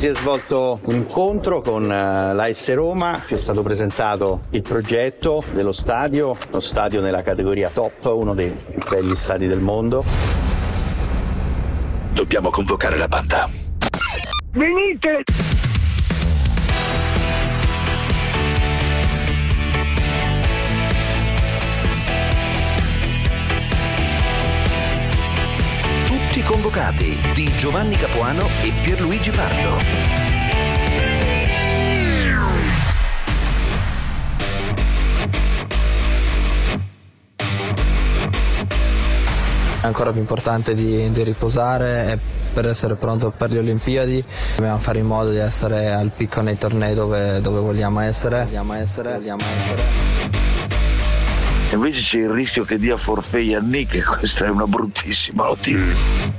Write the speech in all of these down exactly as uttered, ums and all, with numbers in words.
Si è svolto un incontro con l'A S Roma, ci è stato presentato il progetto dello stadio, lo stadio nella categoria top, uno dei più belli stadi del mondo. Dobbiamo convocare la banda. Venite! Tutti convocati di Giovanni Capuano e Pierluigi Pardo. Ancora più importante di, di riposare e per essere pronto per le Olimpiadi dobbiamo fare in modo di essere al picco nei tornei dove, dove vogliamo essere. Vogliamo essere, vogliamo essere. Invece c'è il rischio che dia forfait Yannick, e questa è una bruttissima notizia.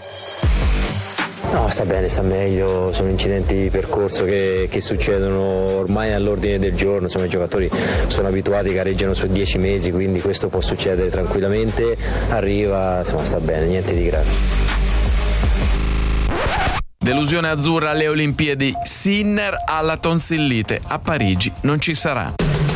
No, sta bene, sta meglio, sono incidenti di percorso che, che succedono ormai all'ordine del giorno, insomma i giocatori sono abituati, gareggiano su dieci mesi, quindi questo può succedere tranquillamente, arriva, insomma sta bene, niente di grave. Delusione azzurra alle Olimpiadi, Sinner alla tonsillite, a Parigi non ci sarà.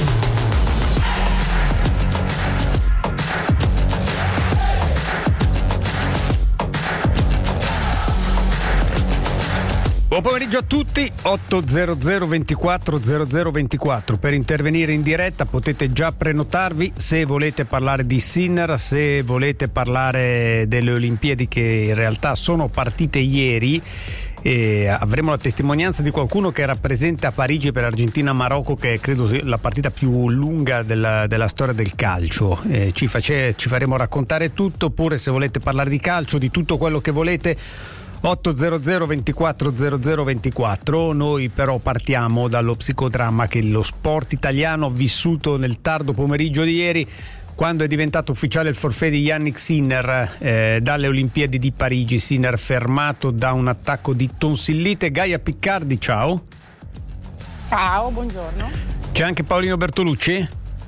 Buon pomeriggio a tutti, otto zero zero ventiquattro zero zero ventiquattro. Per intervenire in diretta potete già prenotarvi se volete parlare di Sinner, se volete parlare delle Olimpiadi che in realtà sono partite ieri. E avremo la testimonianza di qualcuno che era presente a Parigi per Argentina-Marocco, che è credo la partita più lunga della, della storia del calcio. Eh, ci, face, ci faremo raccontare tutto, oppure se volete parlare di calcio, di tutto quello che volete, otto zero zero ventiquattro zero zero ventiquattro. Noi però partiamo dallo psicodramma che lo sport italiano ha vissuto nel tardo pomeriggio di ieri, quando è diventato ufficiale il forfait di Yannick Sinner eh, dalle Olimpiadi di Parigi. Sinner fermato da un attacco di tonsillite. Gaia Piccardi, ciao. Ciao, buongiorno. C'è anche Paolino Bertolucci?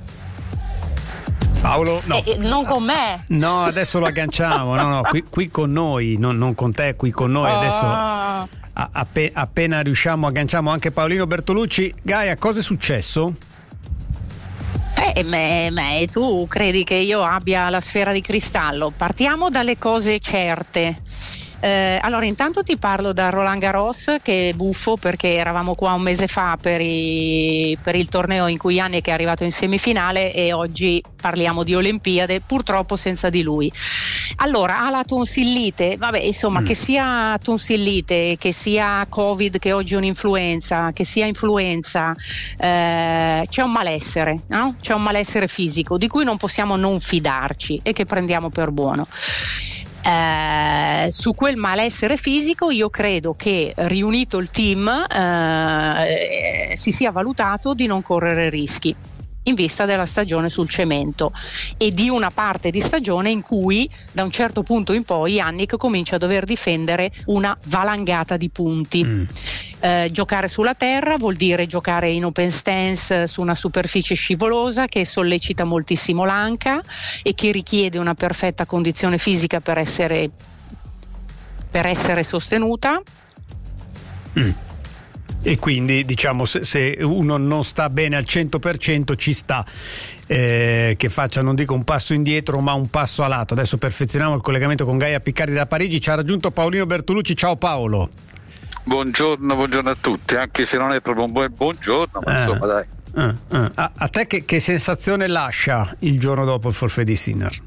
Paolo, no. Eh, non con me. No, adesso lo agganciamo. No, no, qui, qui con noi, non, non con te, qui con noi. Adesso Ah. a, appe, appena riusciamo agganciamo anche Paolino Bertolucci. Gaia, cosa è successo? Eh, me, me, tu credi che io abbia la sfera di cristallo? Partiamo dalle cose certe. Eh, allora intanto ti parlo da Roland Garros, che è buffo perché eravamo qua un mese fa per, i, per il torneo in cui Yannick è arrivato in semifinale, e oggi parliamo di Olimpiade, purtroppo senza di lui. Allora, ha la tonsillite, vabbè, insomma, mm. che sia tonsillite, che sia Covid, che oggi è un'influenza, che sia influenza, eh, c'è un malessere, no? C'è un malessere fisico di cui non possiamo non fidarci e che prendiamo per buono. Eh, su quel malessere fisico io credo che, riunito il team, eh, si sia valutato di non correre rischi in vista della stagione sul cemento e di una parte di stagione in cui da un certo punto in poi Yannick comincia a dover difendere una valangata di punti. Mm. Eh, giocare sulla terra vuol dire giocare in open stance su una superficie scivolosa che sollecita moltissimo l'anca e che richiede una perfetta condizione fisica per essere, per essere sostenuta. Mm. E quindi diciamo se, se uno non sta bene al cento per cento ci sta eh, che faccia, non dico un passo indietro, ma un passo a lato. Adesso perfezioniamo il collegamento con Gaia Piccardi da Parigi. Ci ha raggiunto Paolino Bertolucci. Ciao Paolo. Buongiorno, buongiorno a tutti, anche se non è proprio un buon buongiorno, ma eh, insomma dai. Eh, eh. A, a te che, che sensazione lascia il giorno dopo il forfait di Sinner?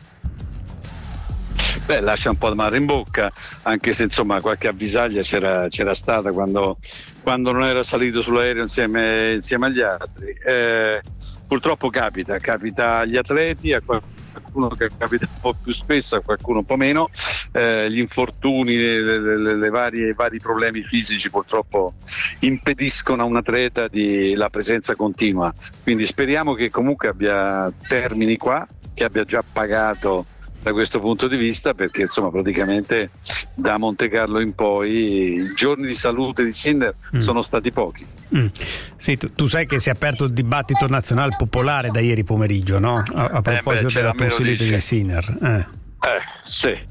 Beh, lascia un po' di mare in bocca, anche se insomma qualche avvisaglia c'era, c'era stata quando, quando non era salito sull'aereo insieme, insieme agli altri. Eh, purtroppo capita, capita agli atleti, a qualcuno che capita un po' più spesso, a qualcuno un po' meno. Eh, gli infortuni, le, le, le varie, i vari problemi fisici purtroppo impediscono a un atleta di, la presenza continua. Quindi speriamo che comunque abbia termini qua, che abbia già pagato da questo punto di vista, perché insomma praticamente da Monte Carlo in poi i giorni di salute di Sinner mm. sono stati pochi. Mm. Sì, tu, tu sai che si è aperto il dibattito nazionale popolare da ieri pomeriggio, no? A, a proposito eh beh, della tonsillite di Sinner. Eh. Eh, sì.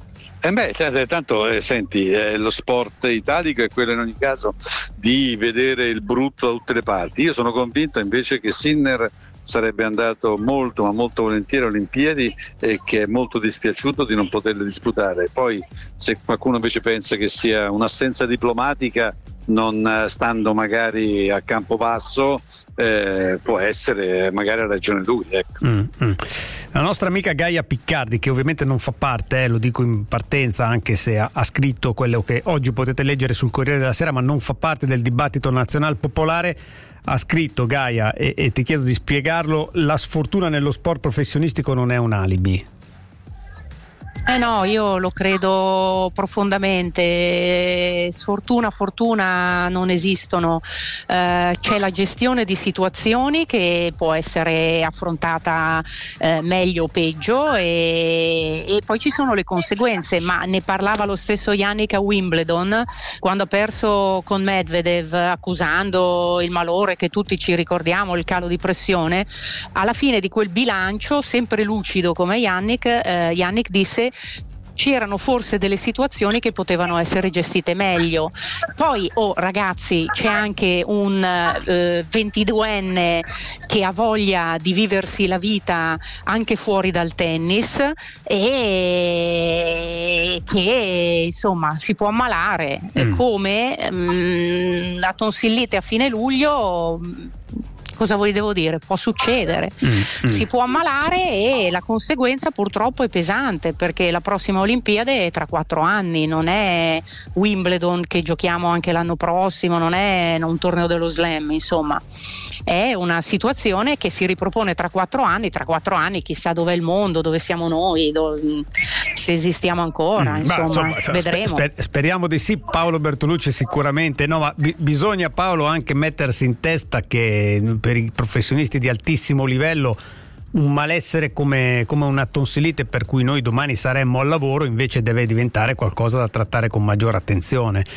Eh beh, t- tanto eh, senti, eh, lo sport italico è quello in ogni caso di vedere il brutto da tutte le parti. Io sono convinto invece che Sinner sarebbe andato molto ma molto volentieri alle Olimpiadi e che è molto dispiaciuto di non poterle disputare. Poi se qualcuno invece pensa che sia un'assenza diplomatica, non stando magari a Campobasso, eh, può essere, magari ha ragione lui, ecco. mm, mm. La nostra amica Gaia Piccardi, che ovviamente non fa parte, eh, lo dico in partenza, anche se ha, ha scritto quello che oggi potete leggere sul Corriere della Sera, ma non fa parte del dibattito nazional popolare, ha scritto, Gaia, e, e ti chiedo di spiegarlo: la sfortuna nello sport professionistico non è un alibi. Eh no, io lo credo profondamente. Sfortuna, fortuna non esistono. Eh, c'è la gestione di situazioni che può essere affrontata eh, meglio o peggio, e, e poi ci sono le conseguenze, ma ne parlava lo stesso Yannick a Wimbledon quando ha perso con Medvedev, accusando il malore che tutti ci ricordiamo, il calo di pressione. Alla fine di quel bilancio, sempre lucido come Yannick, eh, Yannick disse: c'erano forse delle situazioni che potevano essere gestite meglio. Poi, oh ragazzi, c'è anche un eh, ventiduenne che ha voglia di viversi la vita anche fuori dal tennis e che insomma si può ammalare, mm. come mh, la tonsillite a fine luglio. Cosa vi devo dire? Può succedere, mm, mm. si può ammalare e la conseguenza purtroppo è pesante, perché la prossima Olimpiade è tra quattro anni, non è Wimbledon che giochiamo anche l'anno prossimo, non è un torneo dello slam, insomma è una situazione che si ripropone tra quattro anni. Tra quattro anni chissà dov'è il mondo, dove siamo noi, dove, se esistiamo ancora, mm, insomma, insomma vedremo. Sper, speriamo di sì. Paolo Bertolucci sicuramente no, ma b- bisogna, Paolo, anche mettersi in testa che per i professionisti di altissimo livello un malessere come, come una tonsillite, per cui noi domani saremmo al lavoro, invece deve diventare qualcosa da trattare con maggiore attenzione.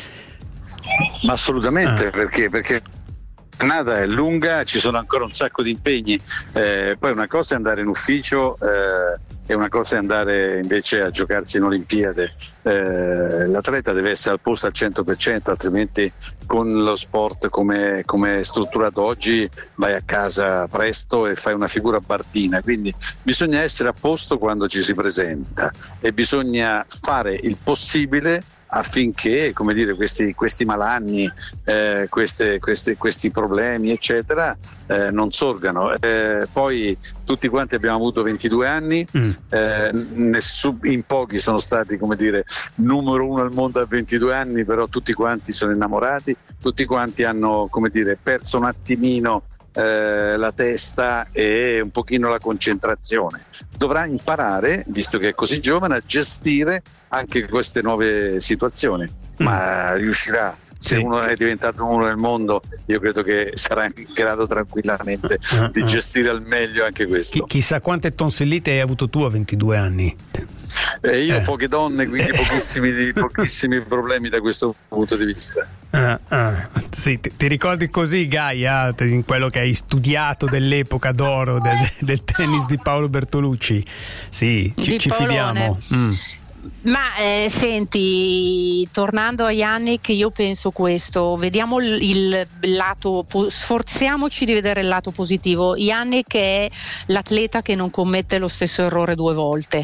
Ma assolutamente, ah. perché perché la giornata è lunga, ci sono ancora un sacco di impegni, eh, poi una cosa è andare in ufficio eh, e una cosa è andare invece a giocarsi in Olimpiade. Eh, l'atleta deve essere al posto al cento per cento, altrimenti con lo sport come è strutturato oggi vai a casa presto e fai una figura barbina, quindi bisogna essere a posto quando ci si presenta e bisogna fare il possibile affinché, come dire, questi, questi malanni, eh, queste, queste, questi problemi eccetera eh, non sorgano. Eh, poi tutti quanti abbiamo avuto ventidue anni, mm. eh, nessun, in pochi sono stati, come dire, numero uno al mondo a ventidue anni, però tutti quanti sono innamorati, tutti quanti hanno, come dire, perso un attimino eh, la testa e un pochino la concentrazione. Dovrà imparare, visto che è così giovane, a gestire anche queste nuove situazioni, mm. ma riuscirà. Se sì. uno è diventato uno nel mondo, io credo che sarà in grado tranquillamente uh, di uh. gestire al meglio anche questo. Chi, chissà quante tonsillite hai avuto tu a ventidue anni. Eh, io eh. poche donne, quindi pochissimi, pochissimi problemi da questo punto di vista. Ah, ah. Sì, ti, ti ricordi così, Gaia, in quello che hai studiato dell'epoca d'oro del, del tennis di Paolo Bertolucci? Sì, ci, ci fidiamo. Mm. Ma eh, senti, tornando a Yannick, io penso questo, vediamo il, il lato, sforziamoci di vedere il lato positivo. Yannick è l'atleta che non commette lo stesso errore due volte,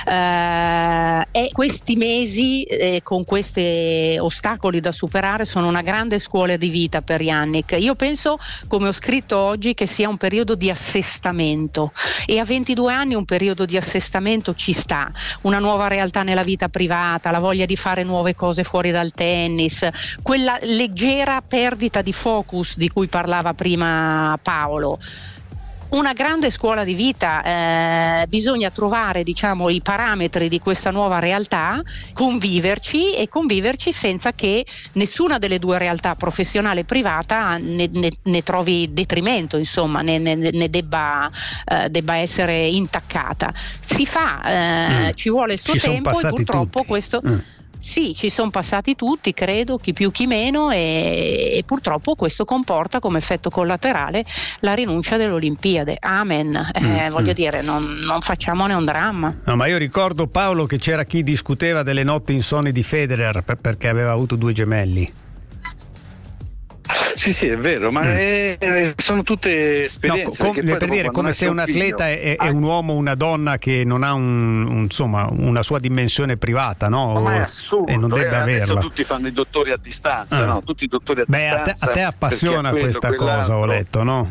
eh, e questi mesi eh, con questi ostacoli da superare sono una grande scuola di vita per Yannick. Io penso, come ho scritto oggi, che sia un periodo di assestamento, e a ventidue anni un periodo di assestamento ci sta, una nuova realtà nella vita privata, la voglia di fare nuove cose fuori dal tennis, quella leggera perdita di focus di cui parlava prima Paolo. Una grande scuola di vita, eh, bisogna trovare, diciamo, i parametri di questa nuova realtà, conviverci e conviverci senza che nessuna delle due realtà, professionale e privata, ne, ne, ne trovi detrimento, insomma, ne, ne, ne debba, eh, debba essere intaccata. Si fa, eh, mm. ci vuole il suo ci tempo e purtroppo tutti. questo... Mm. sì, ci sono passati tutti, credo, chi più chi meno, e, e purtroppo questo comporta come effetto collaterale la rinuncia dell'Olimpiade. Amen. Eh, mm, voglio mm. dire, non, non facciamone un dramma. No, ma io ricordo, Paolo, che c'era chi discuteva delle notti insonni di Federer per, perché aveva avuto due gemelli. Sì, sì, è vero, ma mm. è, sono tutte esperienze. No, com, per dire, come se un atleta è, è un uomo o una donna che non ha un, un, insomma, una sua dimensione privata, no? Ma è assurdo, e non debba eh, adesso averla. Tutti fanno i dottori a distanza, ah. no? Tutti i dottori a Beh, distanza. A te, a te appassiona quello, questa cosa, ho letto, no?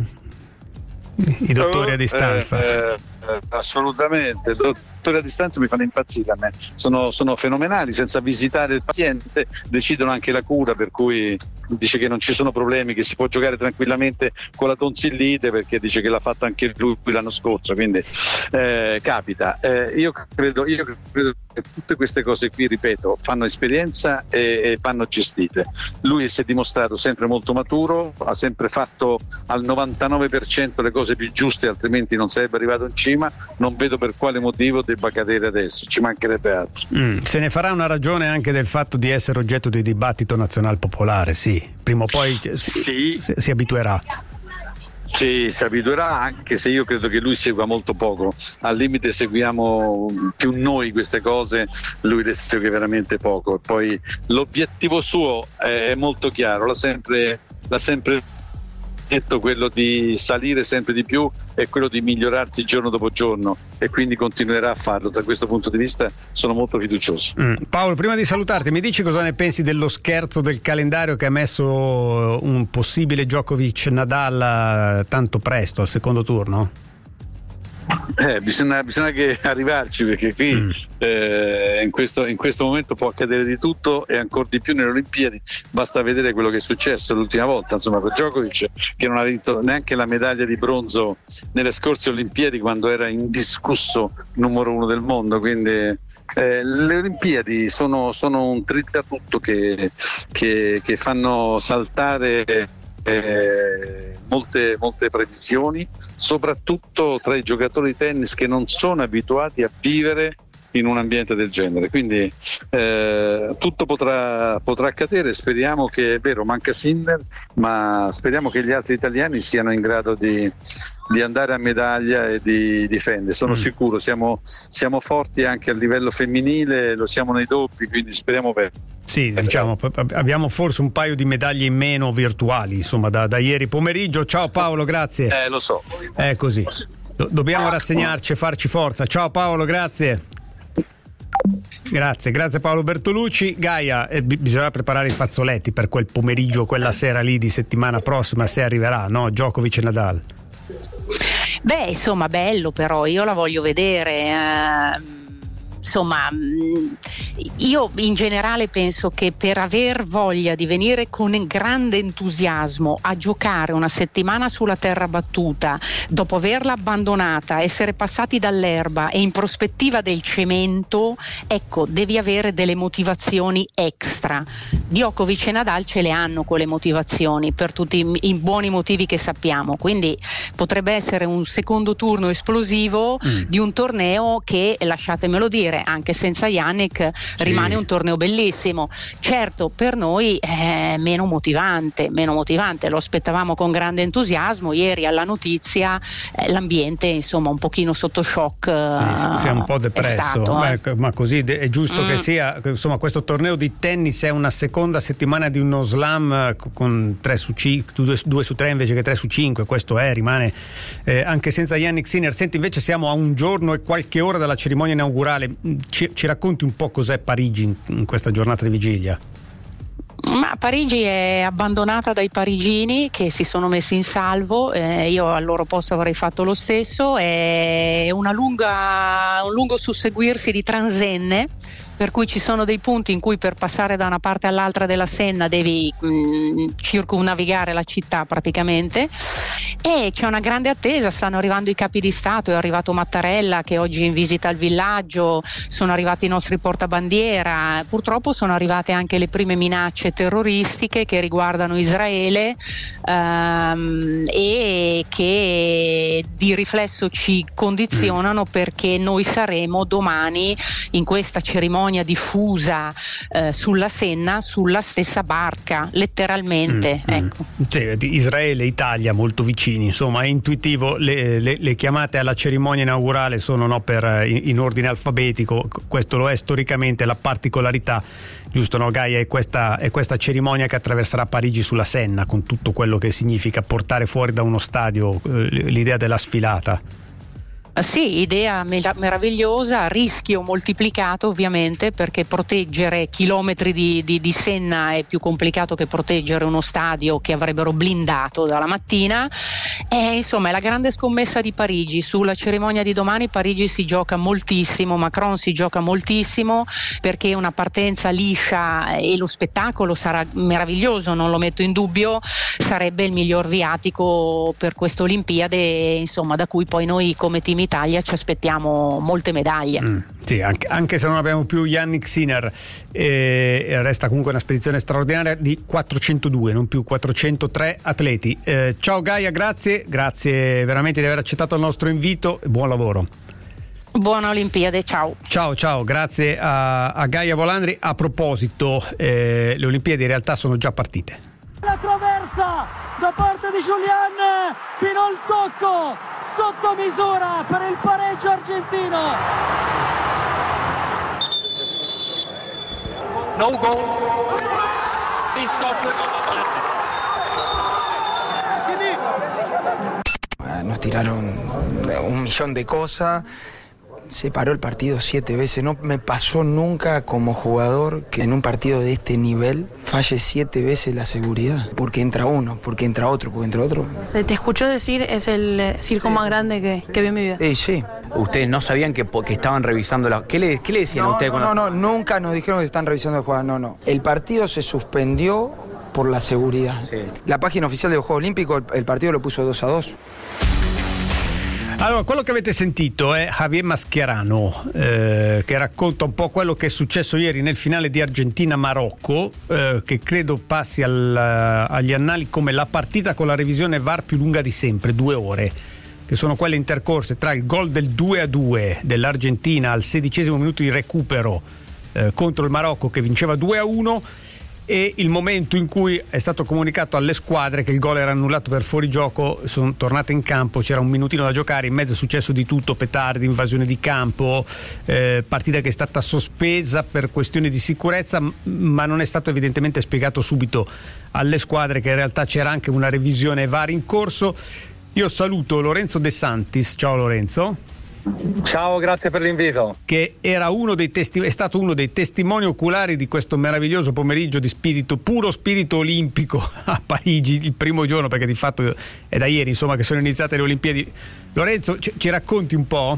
I dottori a distanza. Eh, eh, assolutamente, i dottori a distanza mi fanno impazzire a me. Sono, sono fenomenali, senza visitare il paziente decidono anche la cura, per cui dice che non ci sono problemi, che si può giocare tranquillamente con la tonsillite, perché dice che l'ha fatto anche lui l'anno scorso, quindi eh, capita. Eh, io, credo, io credo che tutte queste cose qui, ripeto, fanno esperienza e, e vanno gestite. Lui si è dimostrato sempre molto maturo, ha sempre fatto al novantanove per cento le cose più giuste, altrimenti non sarebbe arrivato in cima. Non vedo per quale motivo debba cadere adesso, ci mancherebbe altro. Mm, se ne farà una ragione anche del fatto di essere oggetto di dibattito nazional popolare, sì. Prima o poi si, si, si abituerà. Sì, si abituerà, anche se io credo che lui segua molto poco. Al limite seguiamo più noi queste cose, lui le segue veramente poco. Poi l'obiettivo suo è molto chiaro, l'ha sempre, l'ha sempre detto, quello di salire sempre di più e quello di migliorarti giorno dopo giorno, e quindi continuerà a farlo. Da questo punto di vista sono molto fiducioso. mm. Paolo, prima di salutarti, mi dici cosa ne pensi dello scherzo del calendario che ha messo un possibile Djokovic-Nadal tanto presto al secondo turno? Eh, bisogna, bisogna che arrivarci, perché qui mm. eh, in, questo, in questo momento può accadere di tutto, e ancora di più nelle Olimpiadi. Basta vedere quello che è successo l'ultima volta, insomma, con Djokovic, che non ha vinto neanche la medaglia di bronzo nelle scorse Olimpiadi, quando era indiscusso numero uno del mondo. Quindi eh, le Olimpiadi sono, sono un tritatutto che, che, che fanno saltare eh, molte, molte previsioni, soprattutto tra i giocatori di tennis che non sono abituati a vivere in un ambiente del genere. Quindi eh, tutto potrà, potrà accadere. Speriamo che, è vero, manca Sinner, ma speriamo che gli altri italiani siano in grado di, di andare a medaglia e di difendere. Sono mm. sicuro, siamo, siamo forti anche a livello femminile, lo siamo nei doppi, quindi speriamo bene. Sì, diciamo, abbiamo forse un paio di medaglie in meno virtuali, insomma, da, da ieri pomeriggio. Ciao Paolo, grazie. Eh, lo so. È così. Do- dobbiamo rassegnarci e farci forza. Ciao Paolo, grazie. Grazie, grazie Paolo Bertolucci. Gaia, eh, b- bisognerà preparare i fazzoletti per quel pomeriggio, quella sera lì di settimana prossima, se arriverà, no? Djokovic e Nadal. Beh, insomma, bello, però io la voglio vedere. Eh... Insomma, io in generale penso che per aver voglia di venire con grande entusiasmo a giocare una settimana sulla terra battuta, dopo averla abbandonata, essere passati dall'erba e in prospettiva del cemento, ecco, devi avere delle motivazioni extra. Djokovic e Nadal ce le hanno quelle motivazioni, per tutti i buoni motivi che sappiamo, quindi potrebbe essere un secondo turno esplosivo mm. di un torneo che, lasciatemelo dire, anche senza Jannik sì. rimane un torneo bellissimo. Certo, per noi è meno motivante, meno motivante, lo aspettavamo con grande entusiasmo. Ieri alla notizia eh, l'ambiente, insomma, un pochino sotto shock. Sì, sì, si è un po' depresso, stato, ma, eh. ma così è giusto mm. che sia. Insomma, questo torneo di tennis è una seconda settimana di uno slam con tre su cinque, due, due su tre invece che tre su cinque. Questo è, rimane eh, anche senza Jannik Sinner. Senti, invece siamo a un giorno e qualche ora dalla cerimonia inaugurale. Ci, ci racconti un po' cos'è Parigi in, in questa giornata di vigilia? Ma Parigi è abbandonata dai parigini che si sono messi in salvo, eh, io al loro posto avrei fatto lo stesso. È una lunga, un lungo susseguirsi di transenne, per cui ci sono dei punti in cui per passare da una parte all'altra della Senna devi mh, circumnavigare la città praticamente, E c'è una grande attesa, stanno arrivando i capi di Stato, è arrivato Mattarella che oggi è in visita al villaggio, sono arrivati i nostri portabandiera, purtroppo sono arrivate anche le prime minacce terroristiche che riguardano Israele ehm, e che di riflesso ci condizionano perché noi saremo domani in questa cerimonia diffusa eh, sulla Senna, sulla stessa barca, letteralmente. Mm, ecco. mm. Sì, Israele e Italia molto vicini. Insomma, è intuitivo, le, le, le chiamate alla cerimonia inaugurale sono no, per, in, in ordine alfabetico, questo lo è storicamente, la particolarità, giusto no Gaia, è questa, è questa cerimonia che attraverserà Parigi sulla Senna, con tutto quello che significa portare fuori da uno stadio eh, l'idea della sfilata. Sì, idea meravigliosa, rischio moltiplicato ovviamente, perché proteggere chilometri di, di, di Senna è più complicato che proteggere uno stadio che avrebbero blindato dalla mattina. E, insomma, è la grande scommessa di Parigi. Sulla cerimonia di domani Parigi si gioca moltissimo, Macron si gioca moltissimo, perché una partenza liscia e lo spettacolo sarà meraviglioso, non lo metto in dubbio, sarebbe il miglior viatico per queste Olimpiadi, insomma, da cui poi noi come team Italia ci aspettiamo molte medaglie. Mm, sì, anche, anche se non abbiamo più Yannick Sinner, eh, resta comunque una spedizione straordinaria di quattrocentodue, non più quattrocentotre atleti. Eh, ciao Gaia, grazie, grazie veramente di aver accettato il nostro invito e buon lavoro. Buona Olimpiade, ciao. Ciao, ciao, grazie a, a Gaia Volandri. A proposito, eh, le Olimpiadi in realtà sono già partite. La traversa da parte di Julian fino al tocco sotto misura per il pareggio argentino. No goal. Nos tiraron un millón de cosas. Se paró el partido siete veces. No me pasó nunca como jugador que en un partido de este nivel falle siete veces la seguridad. Porque entra uno, porque entra otro, porque entra otro. Se te escuchó decir es el circo más grande que, que vi en mi vida. Sí, sí. ¿Ustedes no sabían que, que estaban revisando la... ¿Qué le, qué le decían no, a ustedes? No, no, no, nunca nos dijeron que están revisando el juego. No, no. El partido se suspendió por la seguridad. Sí. La página oficial de los Juegos Olímpicos, el, el partido lo puso dos a dos. Allora, quello che avete sentito è Javier Mascherano, eh, che racconta un po' quello che è successo ieri nel finale di Argentina-Marocco, eh, che credo passi al, agli annali come la partita con la revisione V A R più lunga di sempre, due ore, che sono quelle intercorse tra il gol del due a due dell'Argentina al sedicesimo minuto di recupero eh, contro il Marocco che vinceva due a uno e il momento in cui è stato comunicato alle squadre che il gol era annullato per fuorigioco. Sono tornate in campo, c'era un minutino da giocare, in mezzo è successo di tutto, petardi, invasione di campo, eh, partita che è stata sospesa per questioni di sicurezza, ma non è stato evidentemente spiegato subito alle squadre che in realtà c'era anche una revisione V A R in corso. Io saluto Lorenzo De Santis. Ciao Lorenzo. Ciao, grazie per l'invito. Che era uno dei testi- è stato uno dei testimoni oculari di questo meraviglioso pomeriggio di spirito, puro spirito olimpico a Parigi, il primo giorno, perché di fatto è da ieri insomma che sono iniziate le Olimpiadi. Lorenzo, ci, ci racconti un po'?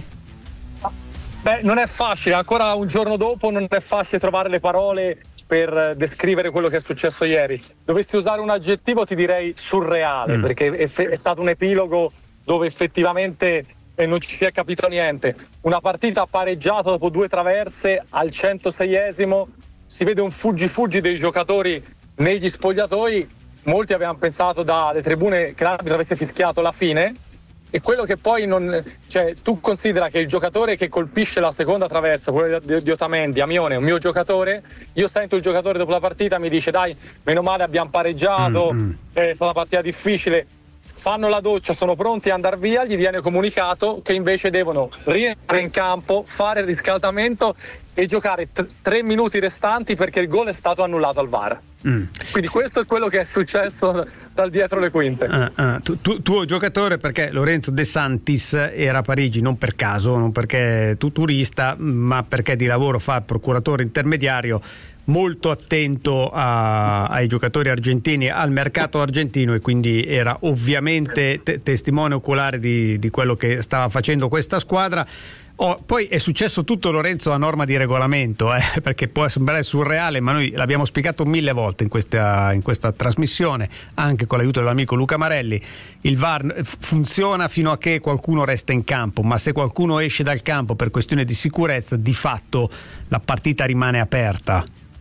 Beh, non è facile, ancora un giorno dopo non è facile trovare le parole per descrivere quello che è successo ieri. Dovessi usare un aggettivo ti direi surreale, mm. perché è, è stato un epilogo dove effettivamente e non ci si è capito niente. Una partita pareggiata dopo due traverse al centoseiesimo, si vede un fuggi-fuggi dei giocatori negli spogliatoi. Molti avevano pensato dalle tribune che l'arbitro avesse fischiato la fine, e quello che poi non... cioè, tu considera che il giocatore che colpisce la seconda traversa, quello di, di Otamendi, Amione, è un mio giocatore. Io sento il giocatore dopo la partita, mi dice dai, meno male abbiamo pareggiato, mm-hmm. è stata una partita difficile. Fanno la doccia, sono pronti ad andare via, gli viene comunicato che invece devono rientrare in campo, fare il riscaldamento e giocare t- tre minuti restanti perché il gol è stato annullato al V A R. Mm. Quindi sì. Questo è quello che è successo dal dietro le quinte. Uh, uh, tu, tu, tuo giocatore, perché Lorenzo De Santis era a Parigi non per caso, non perché tu turista, ma perché di lavoro fa il procuratore intermediario, molto attento a, ai giocatori argentini, al mercato argentino, e quindi era ovviamente te- testimone oculare di, di quello che stava facendo questa squadra. Oh, poi è successo tutto, Lorenzo, a norma di regolamento, eh, perché può sembrare surreale, ma noi l'abbiamo spiegato mille volte in questa, in questa trasmissione, anche con l'aiuto dell'amico Luca Marelli. Il V A R funziona fino a che qualcuno resta in campo, ma se qualcuno esce dal campo per questione di sicurezza, di fatto la partita rimane aperta.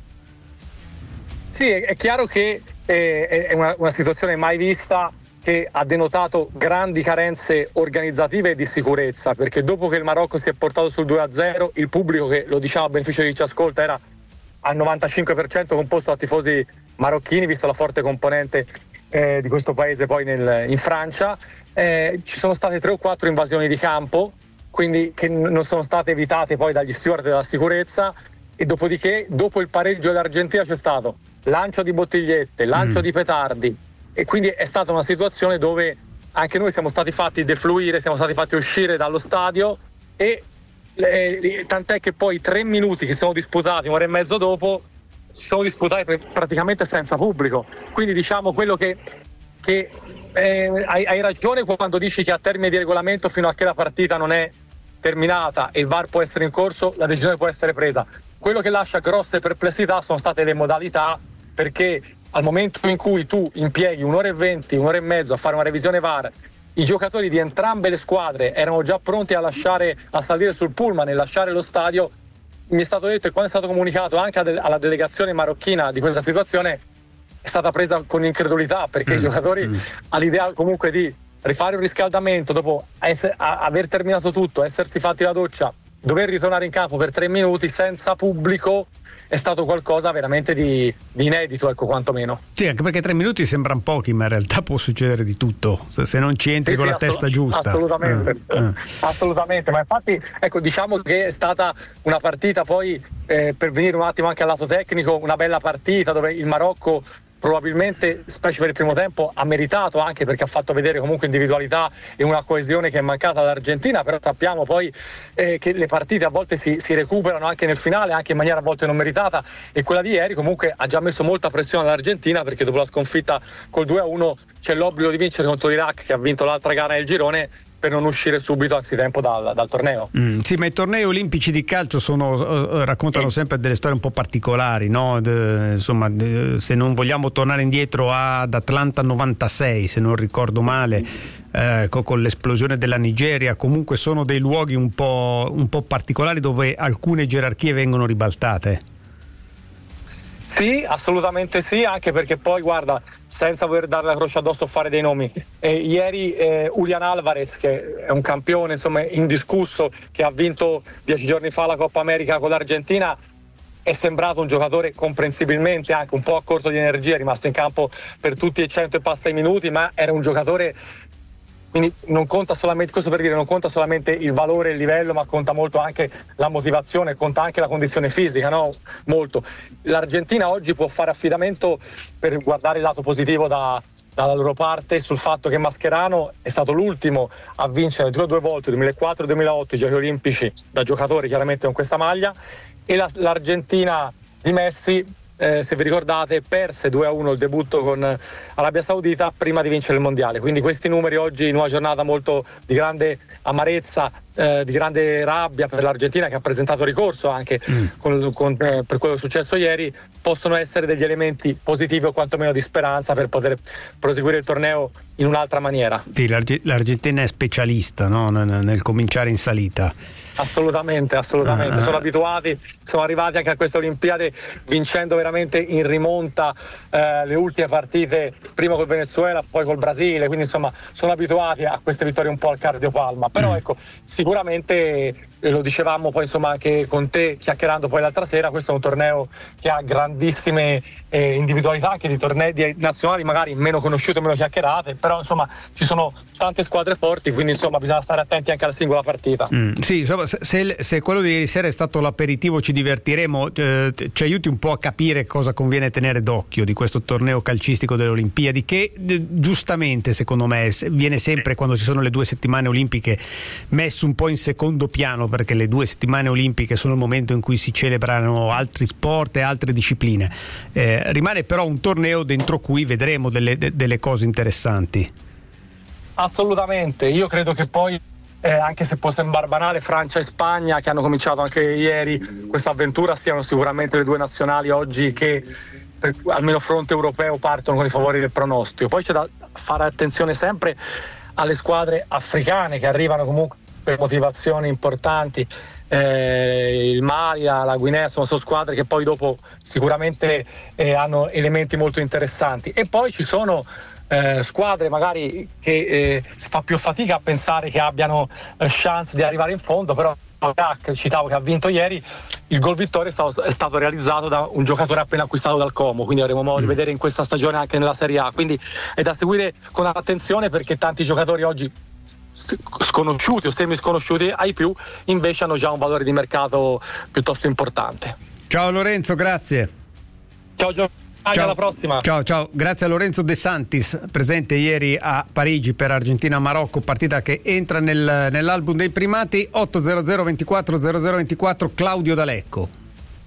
Sì, è chiaro che è una, una situazione mai vista, che ha denotato grandi carenze organizzative e di sicurezza, perché dopo che il Marocco si è portato sul due a zero, il pubblico, che lo diciamo a beneficio di chi ci ascolta, era al novantacinque per cento composto da tifosi marocchini, visto la forte componente eh, di questo paese poi nel, in Francia. Eh, ci sono state tre o quattro invasioni di campo, quindi che non sono state evitate poi dagli steward della sicurezza, e dopodiché, dopo il pareggio dell'Argentina, c'è stato lancio di bottigliette, lancio mm. di petardi, e quindi è stata una situazione dove anche noi siamo stati fatti defluire, siamo stati fatti uscire dallo stadio, e eh, tant'è che poi tre minuti che siamo disputati, un'ora e mezzo dopo, si sono disputati pr- praticamente senza pubblico. Quindi diciamo quello che, che eh, hai, hai ragione quando dici che a termine di regolamento, fino a che la partita non è terminata e il V A R può essere in corso, la decisione può essere presa. Quello che lascia grosse perplessità sono state le modalità, perché al momento in cui tu impieghi un'ora e venti, un'ora e mezzo a fare una revisione V A R, i giocatori di entrambe le squadre erano già pronti a lasciare, a salire sul pullman e lasciare lo stadio. Mi è stato detto, e quando è stato comunicato anche alla delegazione marocchina di questa situazione, è stata presa con incredulità, perché mm. i giocatori mm. all'idea comunque di rifare un riscaldamento dopo essere, a, aver terminato tutto, essersi fatti la doccia, dover ritornare in campo per tre minuti senza pubblico, è stato qualcosa veramente di, di inedito, ecco, quantomeno. Sì, anche perché tre minuti sembrano pochi, ma in realtà può succedere di tutto, se, se non ci entri sì, con sì, la assolut- testa giusta. Assolutamente, eh, eh. assolutamente, ma infatti ecco, diciamo che è stata una partita poi, eh, per venire un attimo anche al lato tecnico, una bella partita dove il Marocco probabilmente, specie per il primo tempo, ha meritato, anche perché ha fatto vedere comunque individualità e una coesione che è mancata all'Argentina, però sappiamo poi eh, che le partite a volte si, si recuperano anche nel finale, anche in maniera a volte non meritata, e quella di ieri comunque ha già messo molta pressione all'Argentina, perché dopo la sconfitta col due a uno c'è l'obbligo di vincere contro l'Iraq, che ha vinto l'altra gara nel girone, per non uscire subito anzitempo dal, dal torneo. Mm, sì, ma i tornei olimpici di calcio sono, uh, raccontano sì. sempre delle storie un po' particolari, no? De, insomma, de, se non vogliamo tornare indietro ad Atlanta novantasei, se non ricordo male, eh, con, con l'esplosione della Nigeria, comunque sono dei luoghi un po', un po' particolari dove alcune gerarchie vengono ribaltate. Sì, assolutamente sì, anche perché poi, guarda, senza voler dare la croce addosso o fare dei nomi, eh, ieri eh, Julián Álvarez, che è un campione insomma indiscusso, che ha vinto dieci giorni fa la Coppa America con l'Argentina, è sembrato un giocatore comprensibilmente anche un po' a corto di energia, è rimasto in campo per tutti e cento e passa i minuti, ma era un giocatore. Quindi non conta solamente, questo per dire, non conta solamente il valore e il livello, ma conta molto anche la motivazione, conta anche la condizione fisica, no? Molto. L'Argentina oggi può fare affidamento, per guardare il lato positivo da, dalla loro parte, sul fatto che Mascherano è stato l'ultimo a vincere due, due volte, duemilaquattro e duemilaotto, i Giochi Olimpici, da giocatore chiaramente con questa maglia, e la, l'Argentina di Messi, Eh, se vi ricordate, perse due a uno il debutto con Arabia Saudita prima di vincere il mondiale. Quindi questi numeri oggi, in una giornata molto di grande amarezza, eh, di grande rabbia per l'Argentina, che ha presentato ricorso anche mm. con, con, eh, per quello che è successo ieri, possono essere degli elementi positivi o quantomeno di speranza per poter proseguire il torneo in un'altra maniera. Sì, l'Arge- l'Argentina è specialista, no? nel, nel cominciare in salita. Assolutamente, assolutamente. Ah. Sono abituati, sono arrivati anche a queste Olimpiadi vincendo veramente in rimonta eh, le ultime partite, prima col Venezuela, poi col Brasile, quindi insomma sono abituati a queste vittorie un po' al cardiopalma. Però mm. ecco, sicuramente, e lo dicevamo poi insomma anche con te chiacchierando poi l'altra sera, questo è un torneo che ha grandissime eh, individualità, anche di tornei di nazionali magari meno conosciute, meno chiacchierate, però insomma ci sono tante squadre forti, quindi insomma bisogna stare attenti anche alla singola partita. Mm, sì, insomma, se, se quello di ieri sera è stato l'aperitivo, ci divertiremo, eh, ci aiuti un po' a capire cosa conviene tenere d'occhio di questo torneo calcistico delle Olimpiadi, che eh, giustamente secondo me viene sempre, quando ci sono le due settimane olimpiche, messo un po' in secondo piano, perché le due settimane olimpiche sono il momento in cui si celebrano altri sport e altre discipline. Eh, rimane però un torneo dentro cui vedremo delle, de, delle cose interessanti. Assolutamente, io credo che poi eh, anche se può sembrare banale, Francia e Spagna, che hanno cominciato anche ieri questa avventura, siano sicuramente le due nazionali oggi che per, almeno fronte europeo partono con i favori del pronostico. Poi c'è da fare attenzione sempre alle squadre africane che arrivano comunque per motivazioni importanti. Eh, il Mali, la Guinea sono squadre che poi dopo sicuramente eh, hanno elementi molto interessanti, e poi ci sono eh, squadre magari che eh, si fa più fatica a pensare che abbiano eh, chance di arrivare in fondo, però citavo che ha vinto ieri, il gol vittoria è stato, è stato realizzato da un giocatore appena acquistato dal Como, quindi avremo modo di vedere in questa stagione anche nella Serie A, quindi è da seguire con attenzione, perché tanti giocatori oggi sconosciuti o semi sconosciuti ai più invece hanno già un valore di mercato piuttosto importante. Ciao Lorenzo, grazie. Ciao Giovanni, ciao. Alla prossima. Ciao ciao, grazie a Lorenzo De Santis, presente ieri a Parigi per Argentina-Marocco, partita che entra nel, nell'album dei primati. ottocento ventiquattro zero zero ventiquattro, Claudio D'Alecco.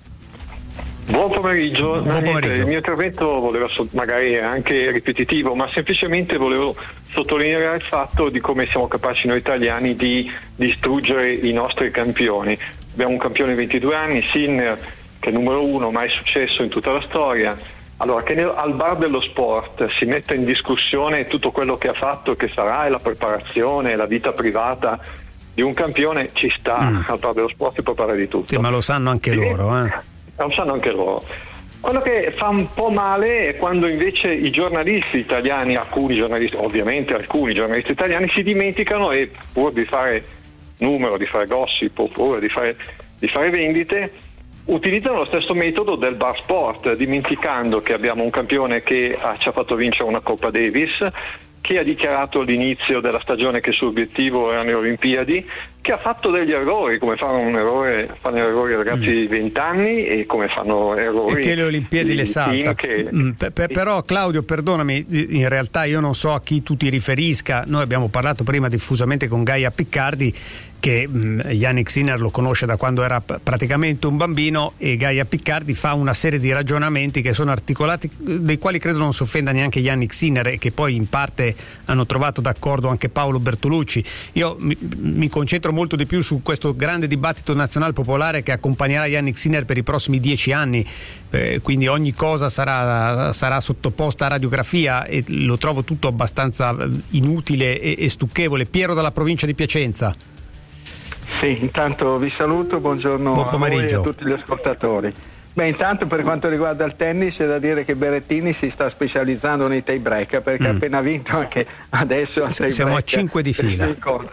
Buon pomeriggio. Buon pomeriggio. Niente, il mio intervento voleva magari anche ripetitivo, ma semplicemente volevo sottolineare il fatto di come siamo capaci noi italiani di distruggere i nostri campioni. Abbiamo un campione di ventidue anni, Sinner, che è numero uno, mai successo in tutta la storia. Allora, che nel, al bar dello sport si metta in discussione tutto quello che ha fatto, che sarà e la preparazione, la vita privata di un campione, ci sta. Mm. Al bar dello sport si può parlare di tutto. Sì, ma lo sanno anche sì. loro, eh. Lo sanno anche loro. Quello che fa un po' male è quando invece i giornalisti italiani, alcuni giornalisti, ovviamente alcuni giornalisti italiani, si dimenticano e pur di fare numero, di fare gossip, oppure di fare, di fare vendite, utilizzano lo stesso metodo del bar sport, dimenticando che abbiamo un campione che ha, ci ha fatto vincere una Coppa Davis, che ha dichiarato all'inizio della stagione che il suo obiettivo erano le Olimpiadi, che ha fatto degli errori, come fanno un errore, fanno errori ragazzi di venti anni e come fanno errori e che le Olimpiadi le salta. Che... Mm, per, per, però Claudio, perdonami, in realtà io non so a chi tu ti riferisca. Noi abbiamo parlato prima diffusamente con Gaia Piccardi, che mh, Yannick Sinner lo conosce da quando era p- praticamente un bambino, e Gaia Piccardi fa una serie di ragionamenti che sono articolati, dei quali credo non si offenda neanche Yannick Sinner, e che poi in parte hanno trovato d'accordo anche Paolo Bertolucci. Io mi, mi concentro molto di più su questo grande dibattito nazionale popolare che accompagnerà Yannick Sinner per i prossimi dieci anni, eh, quindi ogni cosa sarà, sarà sottoposta a radiografia, e lo trovo tutto abbastanza inutile e, e stucchevole. Piero dalla provincia di Piacenza. Sì, intanto vi saluto, buongiorno Buon pomeriggio. a voi e a tutti gli ascoltatori. Beh, intanto per quanto riguarda il tennis è da dire che Berrettini si sta specializzando nei tie break, perché ha mm. appena vinto anche adesso a tie siamo break. a cinque di fila.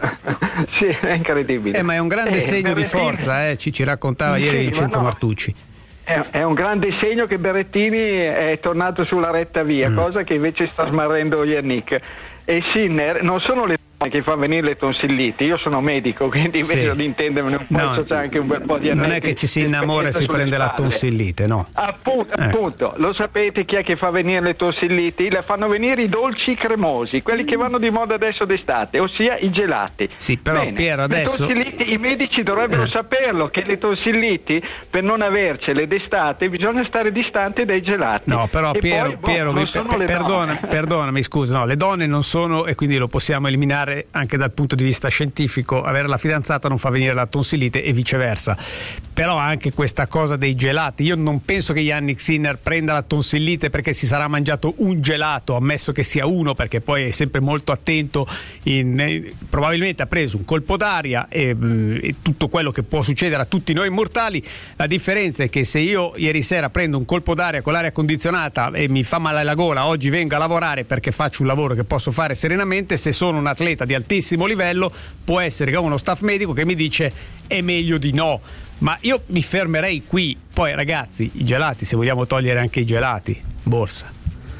Sì, è incredibile. Eh, ma è un grande eh, segno Berrettini... di forza, eh, ci, ci raccontava sì, ieri Vincenzo no, Martucci. È, è un grande segno che Berrettini è tornato sulla retta via, mm. cosa che invece sta smarrendo Yannick. E Sinner non sono le che fa venire le tonsilliti, io sono medico, quindi sì. vedo di intendermi un po', no, c'è anche un bel po' di non è che ci si innamora e si prende spalle. La tonsillite, no? Appunto, ecco. appunto, lo sapete chi è che fa venire le tonsilliti? Le fanno venire i dolci cremosi, quelli che vanno di moda adesso d'estate, ossia i gelati. Sì, però Bene, Piero adesso i medici dovrebbero eh. saperlo che le tonsilliti, per non avercele d'estate, bisogna stare distante dai gelati. No, però e Piero, poi, Piero boh, mi, per, perdona, perdonami, scusa, no, le donne non sono, e quindi lo possiamo eliminare anche dal punto di vista scientifico, avere la fidanzata non fa venire la tonsillite e viceversa. Però anche questa cosa dei gelati, io non penso che Yannick Sinner prenda la tonsillite perché si sarà mangiato un gelato, ammesso che sia uno, perché poi è sempre molto attento, in, eh, probabilmente ha preso un colpo d'aria e, e tutto quello che può succedere a tutti noi mortali. La differenza è che se io ieri sera prendo un colpo d'aria con l'aria condizionata e mi fa male la gola, oggi vengo a lavorare perché faccio un lavoro che posso fare serenamente. Se sono un atleta di altissimo livello, può essere che ho uno staff medico che mi dice è meglio di no, ma io mi fermerei qui. Poi ragazzi, i gelati, se vogliamo togliere anche i gelati, borsa.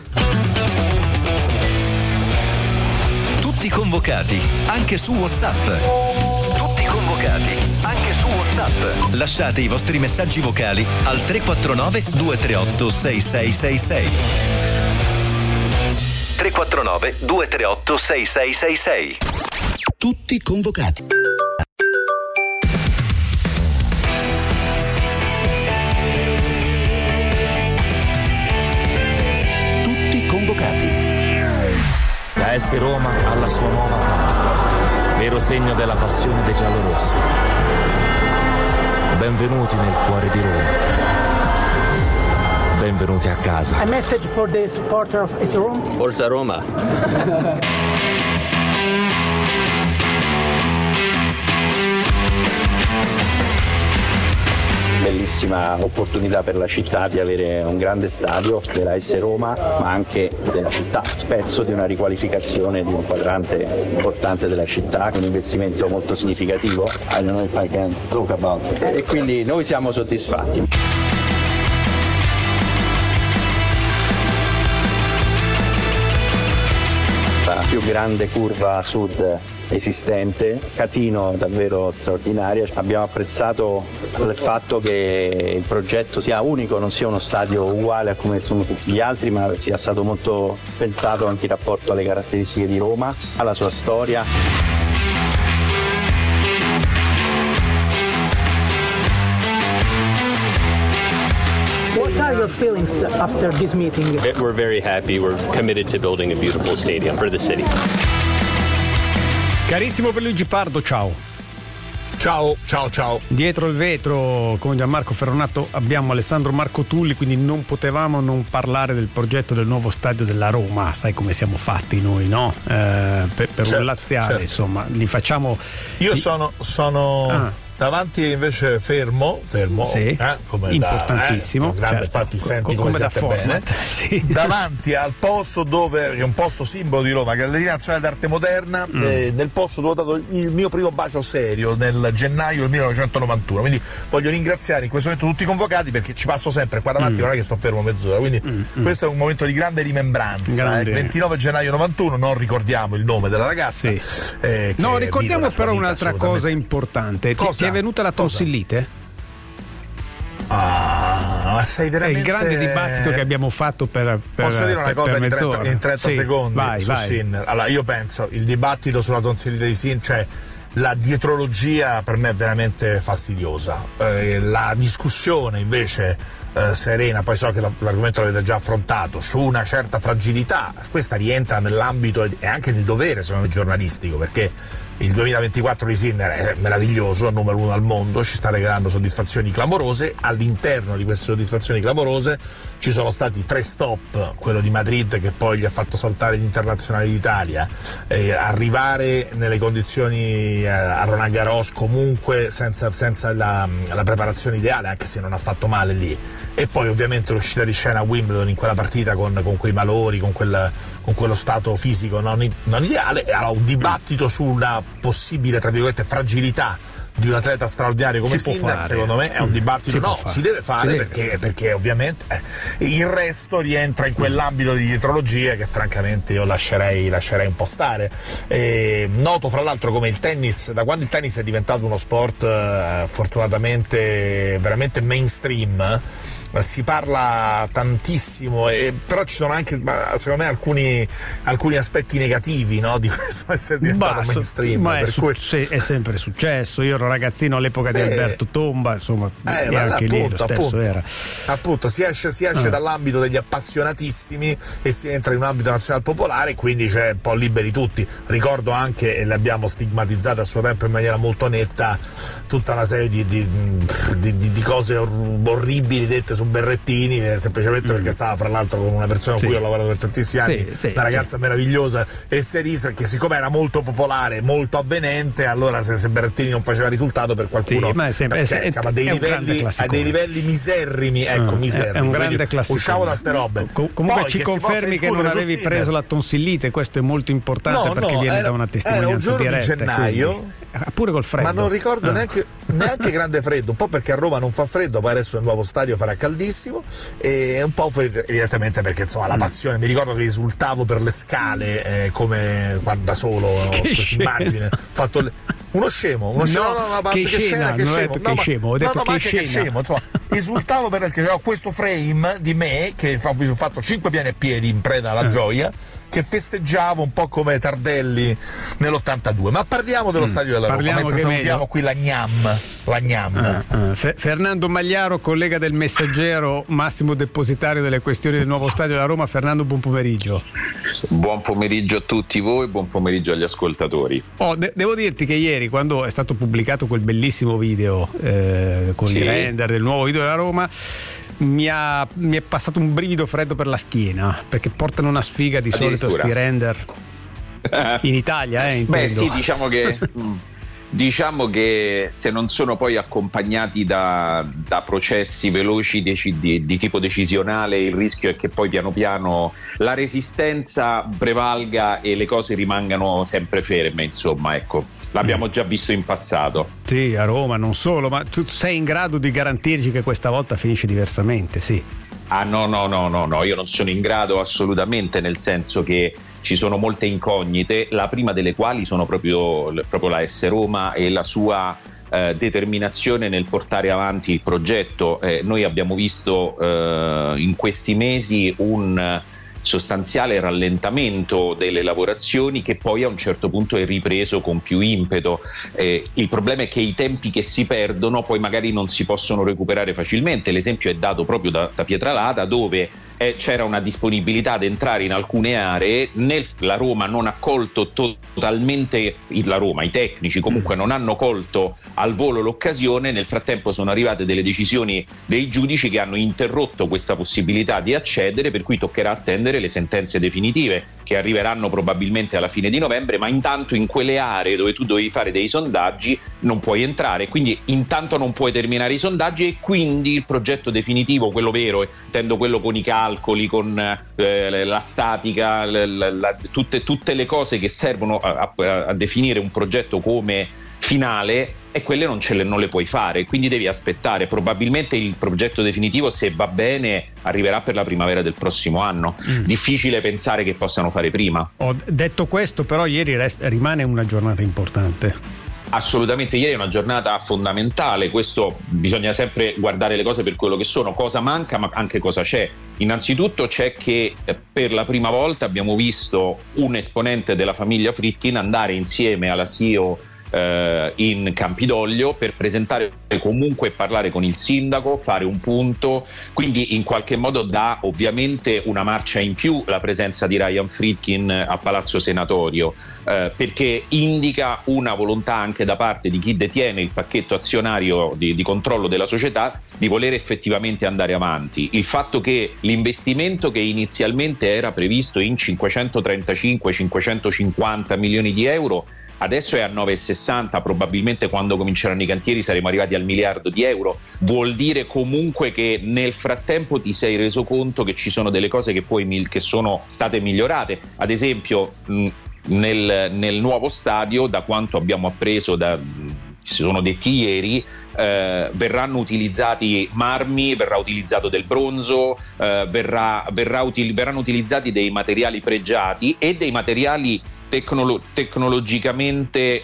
Tutti convocati, anche su WhatsApp. Tutti convocati, anche su WhatsApp. Lasciate i vostri messaggi vocali al tre quattro nove due tre otto sei sei sei sei. tre quattro nove due tre otto sei sei sei sei. Tutti convocati. Tutti convocati. La S Roma alla sua nuova casa. vero segno della passione dei giallorossi. Benvenuti nel cuore di Roma. Benvenuti a casa. A message for the supporter of A S Roma. Forza Roma. Bellissima opportunità per la città di avere un grande stadio della A S Roma, ma anche della città, spezzo di una riqualificazione di un quadrante importante della città, con un investimento molto significativo. I don't know if I can talk about it. E quindi noi siamo soddisfatti. La più grande curva sud esistente, Catino davvero straordinaria. Abbiamo apprezzato il fatto che il progetto sia unico, non sia uno stadio uguale a come sono tutti gli altri, ma sia stato molto pensato anche in rapporto alle caratteristiche di Roma, alla sua storia. What are your feelings after this meeting? We're very happy. We're committed to building a beautiful stadium for the city. Carissimo Pierluigi Pardo, ciao. Ciao, ciao, ciao. Dietro il vetro con Gianmarco Ferronato abbiamo Alessandro Marco Tulli, quindi non potevamo non parlare del progetto del nuovo stadio della Roma. Sai come siamo fatti noi, no? Eh, per per certo, un laziale, certo. Insomma, li facciamo. Io li... sono, sono... Ah. Davanti invece fermo, fermo, sì, eh, come importantissimo, da, eh, grande, certo. infatti senti come, come come siete bene, sì. Davanti al posto dove, che è un posto simbolo di Roma, Galleria Nazionale d'Arte Moderna, mm. eh, nel posto dove ho dato il mio primo bacio serio nel gennaio del millenovecentonovantuno, quindi voglio ringraziare in questo momento tutti i convocati perché ci passo sempre qua davanti, mm. non è che sto fermo mezz'ora, quindi mm. questo è un momento di grande rimembranza, eh, ventinove gennaio novantuno, non ricordiamo il nome della ragazza, sì. eh, no, ricordiamo però un'altra cosa importante. Cosa? Ti è venuta la tonsillite? Ah, ma sei veramente... È il grande dibattito che abbiamo fatto per, per Posso dire una per, cosa per in trenta, in trenta sì, secondi vai, su vai. Sinner. Allora, io penso, il dibattito sulla tonsillite di Sinner, cioè la dietrologia per me è veramente fastidiosa. Eh, la discussione invece eh, serena, poi so che l'argomento l'avete già affrontato, su una certa fragilità, questa rientra nell'ambito e anche nel dovere, secondo me, giornalistico, perché il duemilaventiquattro di Sinner è meraviglioso, numero uno al mondo, ci sta regalando soddisfazioni clamorose. All'interno di queste soddisfazioni clamorose ci sono stati tre stop, quello di Madrid che poi gli ha fatto saltare gli internazionali d'Italia, eh, arrivare nelle condizioni eh, a Roland Garros comunque senza, senza la, la preparazione ideale, anche se non ha fatto male lì, e poi ovviamente l'uscita di scena a Wimbledon in quella partita con, con quei malori, con, quel, con quello stato fisico non, non ideale, e allora un dibattito su una possibile, tra virgolette, fragilità di un atleta straordinario come Sinner, secondo me è un dibattito, si no, si deve fare, si deve. Perché, perché ovviamente eh, il resto rientra in quell'ambito di dietrologia che francamente io lascerei, lascerei un po' stare. E noto fra l'altro come il tennis, da quando il tennis è diventato uno sport eh, fortunatamente veramente mainstream, si parla tantissimo, e, però ci sono anche secondo me alcuni, alcuni aspetti negativi, no, di questo essere diventato bah, mainstream, ma per è, su, cui... sì, è sempre successo. Io ero ragazzino all'epoca sì. di Alberto Tomba, insomma, eh, e anche appunto, lì lo stesso appunto, era appunto si esce, si esce ah. dall'ambito degli appassionatissimi e si entra in un ambito nazionale popolare, quindi c'è un po' liberi tutti. Ricordo anche, e le abbiamo stigmatizzate a suo tempo in maniera molto netta, tutta una serie di, di, di, di, di cose orribili dette su Berrettini, eh, semplicemente mm. perché stava fra l'altro con una persona con sì. cui ho lavorato per tantissimi anni, sì, sì, una ragazza sì. meravigliosa, e si è riso perché siccome era molto popolare, molto avvenente, allora se, se Berrettini non faceva risultato per qualcuno, sì, ma è sempre, cioè, è, siamo a dei, livelli, a dei livelli miserrimi, ecco, uh, miserrimi, è un grande classicone. Usciamo da ste robe. Com- comunque Poi, ci confermi che non avevi preso la tonsillite, questo è molto importante, no, perché no, viene era, da una testimonianza era un giorno diretta, di gennaio, quindi, pure col freddo, ma non ricordo ah. neanche, neanche grande freddo, un po' perché a Roma non fa freddo, poi adesso il nuovo stadio farà caldissimo, e un po' evidentemente perché insomma la passione, mi ricordo che esultavo per le scale eh, come da solo, no? Questa immagine fatto le... uno scemo, uno scemo, no, no, no, che, che scena, scena, che non scemo, ho detto no, che scemo, ho ma, detto no, no, che, che, scena. che scemo, insomma, esultavo per le scale, ho questo frame di me che ho fatto cinque piani a piedi in preda alla eh. gioia, che festeggiavo un po' come Tardelli nell'ottantadue. Ma parliamo dello mm, stadio della Roma, mentre salutiamo meglio. Qui la Gnam, la Gnam. Uh, uh. F- Fernando Magliaro, collega del Messaggero, massimo depositario delle questioni del nuovo stadio della Roma. Fernando, buon pomeriggio. Buon pomeriggio a tutti voi, buon pomeriggio agli ascoltatori. Oh, de- devo dirti che ieri, quando è stato pubblicato quel bellissimo video eh, con sì. i render del nuovo video della Roma, mi, ha, mi è passato un brivido freddo per la schiena, perché portano una sfiga di solito sti render in Italia, eh, intendo. Beh sì, diciamo che diciamo che se non sono poi accompagnati da, da processi veloci di, di, di tipo decisionale, il rischio è che poi piano piano la resistenza prevalga e le cose rimangano sempre ferme, insomma, ecco, l'abbiamo già visto in passato. Sì, a Roma non solo, ma tu sei in grado di garantirci che questa volta finisce diversamente? Sì. Ah no, no, no, no, no, io non sono in grado assolutamente, nel senso che ci sono molte incognite, la prima delle quali sono proprio, proprio la S Roma e la sua eh, determinazione nel portare avanti il progetto. Eh, noi abbiamo visto eh, in questi mesi un sostanziale rallentamento delle lavorazioni che poi a un certo punto è ripreso con più impeto. Eh, il problema è che i tempi che si perdono poi magari non si possono recuperare facilmente. L'esempio è dato proprio da, da Pietralata, dove eh, c'era una disponibilità ad entrare in alcune aree, nel, la Roma non ha colto totalmente, la Roma, i tecnici comunque non hanno colto al volo l'occasione. Nel frattempo sono arrivate delle decisioni dei giudici che hanno interrotto questa possibilità di accedere, per cui toccherà attendere le sentenze definitive che arriveranno probabilmente alla fine di novembre, ma intanto in quelle aree dove tu dovevi fare dei sondaggi non puoi entrare, quindi intanto non puoi terminare i sondaggi e quindi il progetto definitivo, quello vero, intendo quello con i calcoli, con eh, la statica, la, la, la, tutte, tutte le cose che servono a, a, a definire un progetto come finale, e quelle non ce le, non le puoi fare, quindi devi aspettare. Probabilmente il progetto definitivo, se va bene, arriverà per la primavera del prossimo anno. Mm. Difficile pensare che possano fare prima. Ho detto questo, però ieri rest- rimane una giornata importante. Assolutamente, ieri è una giornata fondamentale, questo bisogna sempre guardare le cose per quello che sono, cosa manca ma anche cosa c'è. Innanzitutto c'è che per la prima volta abbiamo visto un esponente della famiglia Friedkin andare insieme alla C E O eh, in Campidoglio per presentare comunque e parlare con il sindaco, fare un punto, quindi in qualche modo dà ovviamente una marcia in più la presenza di Ryan Friedkin a Palazzo Senatorio, eh, perché indica una volontà anche da parte di chi detiene il pacchetto azionario di, di controllo della società di voler effettivamente andare avanti. Il fatto che l'investimento che inizialmente era previsto in cinquecentotrentacinque cinquecentocinquanta milioni di euro adesso è a nove virgola sessanta, probabilmente quando cominceranno i cantieri saremo arrivati al miliardo di euro. Vuol dire comunque che nel frattempo ti sei reso conto che ci sono delle cose che poi che sono state migliorate. Ad esempio mh, nel, nel nuovo stadio, da quanto abbiamo appreso da si sono detti ieri, eh, verranno utilizzati marmi, verrà utilizzato del bronzo, eh, verrà, verrà util- verranno utilizzati dei materiali pregiati e dei materiali tecnolo- tecnologicamente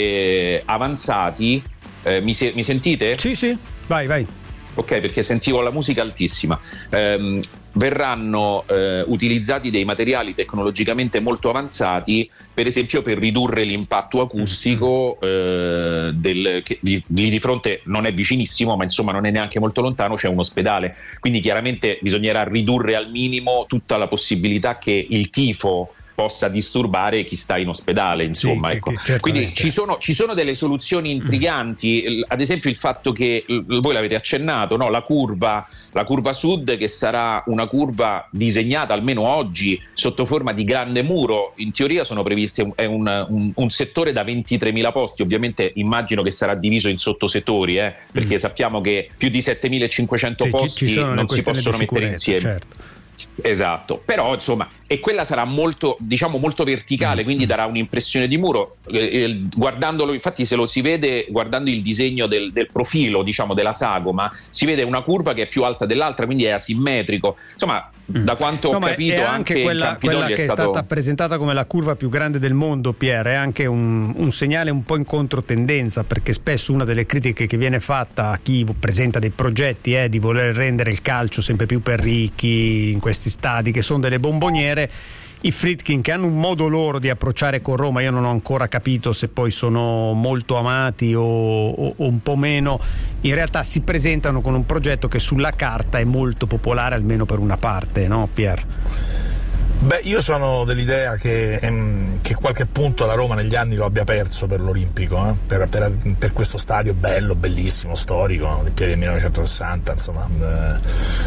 eh, avanzati. Eh, mi, se- mi sentite? Sì, sì, vai, vai. Ok, perché sentivo la musica altissima. Eh, verranno eh, utilizzati dei materiali tecnologicamente molto avanzati, per esempio per ridurre l'impatto acustico eh, del, che di, di fronte non è vicinissimo, ma insomma non è neanche molto lontano, c'è un ospedale, quindi chiaramente bisognerà ridurre al minimo tutta la possibilità che il tifo possa disturbare chi sta in ospedale, insomma, sì, ecco. Che, quindi ci sono, ci sono delle soluzioni intriganti, mm. ad esempio il fatto che voi l'avete accennato, no? la curva la curva sud, che sarà una curva disegnata almeno oggi sotto forma di grande muro, in teoria sono previsti è un, un, un settore da ventitremila posti, ovviamente immagino che sarà diviso in sottosettori, eh, perché mm. sappiamo che più di settemilacinquecento sì, posti ci, ci non si possono mettere insieme, certo. Esatto, però insomma, e quella sarà molto, diciamo, molto verticale, quindi darà un'impressione di muro. Eh, guardandolo, infatti, se lo si vede guardando il disegno del, del profilo, diciamo, della sagoma, si vede una curva che è più alta dell'altra, quindi è asimmetrico. Insomma, da quanto no, ho capito, è anche, anche quella, quella che è, stato... è stata presentata come la curva più grande del mondo, Pierre, è anche un, un segnale un po' in controtendenza, perché spesso una delle critiche che viene fatta a chi presenta dei progetti è di voler rendere il calcio sempre più per ricchi in questi stadi che sono delle bomboniere. I Friedkin, che hanno un modo loro di approcciare con Roma, io non ho ancora capito se poi sono molto amati o, o, o un po' meno, in realtà si presentano con un progetto che sulla carta è molto popolare, almeno per una parte, no Pier? Beh, io sono dell'idea che, ehm, che qualche punto la Roma negli anni lo abbia perso per l'Olimpico, eh? per, per, per questo stadio bello, bellissimo, storico, di piedi del millenovecentosessanta, insomma, eh,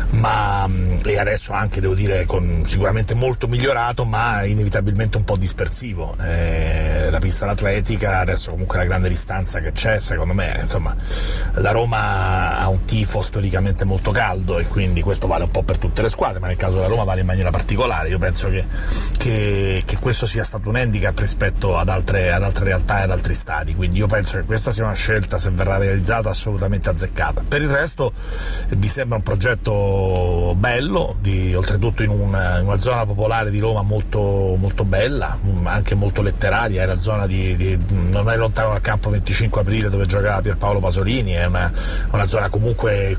ma e adesso anche, devo dire, con, sicuramente molto migliorato, ma inevitabilmente un po' dispersivo. Eh, la pista atletica, adesso comunque la grande distanza che c'è, secondo me, insomma, la Roma ha un tifo storicamente molto caldo e quindi questo vale un po' per tutte le squadre, ma nel caso della Roma vale in maniera particolare. Io penso Che, che, che questo sia stato un handicap rispetto ad altre, ad altre realtà e ad altri stadi, quindi io penso che questa sia una scelta, se verrà realizzata, assolutamente azzeccata. Per il resto eh, mi sembra un progetto bello, di, oltretutto in una, in una zona popolare di Roma molto, molto bella, anche molto letteraria. È la zona di, di non è lontano dal campo venticinque aprile dove giocava Pierpaolo Pasolini, è una, una zona comunque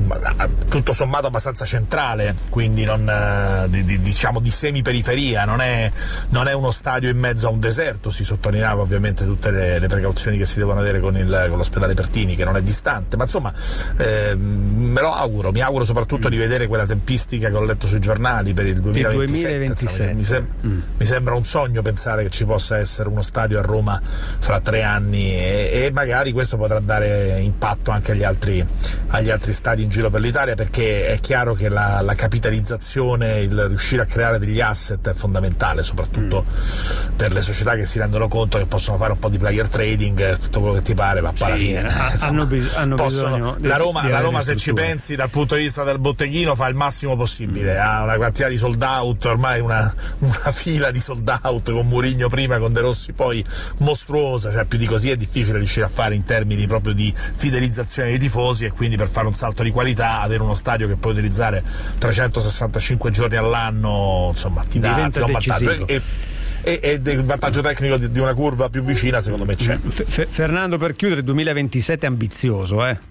tutto sommato abbastanza centrale, quindi non di, di, diciamo di semi periferia, non è, non è uno stadio in mezzo a un deserto. Si sottolineava ovviamente tutte le, le precauzioni che si devono avere con, il, con l'ospedale Pertini, che non è distante, ma insomma eh, me lo auguro, mi auguro soprattutto mm. di vedere quella tempistica che ho letto sui giornali per il duemilaventisette, duemilaventisette. Insomma, mi, sem- mm. mi sembra un sogno pensare che ci possa essere uno stadio a Roma fra tre anni e, e magari questo potrà dare impatto anche agli altri, agli altri stadi in giro per l'Italia, perché è chiaro che la, la capitalizzazione, il riuscire a creare degli asset è fondamentale, soprattutto mm. per le società che si rendono conto che possono fare un po' di player trading, tutto quello che ti pare, ma poi sì, alla fine insomma, hanno, bis- hanno possono, bisogno la Roma, di, di la Roma se ci pensi dal punto di vista del botteghino fa il massimo possibile, mm. ha una quantità di sold out, ormai una, una fila di sold out, con Mourinho prima, con De Rossi poi, mostruosa, cioè più di così è difficile riuscire a fare in termini proprio di fidelizzazione dei tifosi, e quindi per fare un salto di qualità avere uno stadio che puoi utilizzare trecentosessantacinque giorni all'anno, insomma ti dà, ti dà un vantaggio. E, e, e il vantaggio tecnico di, di una curva più vicina secondo me c'è. F- Fernando, per chiudere, il duemilaventisette è ambizioso, eh?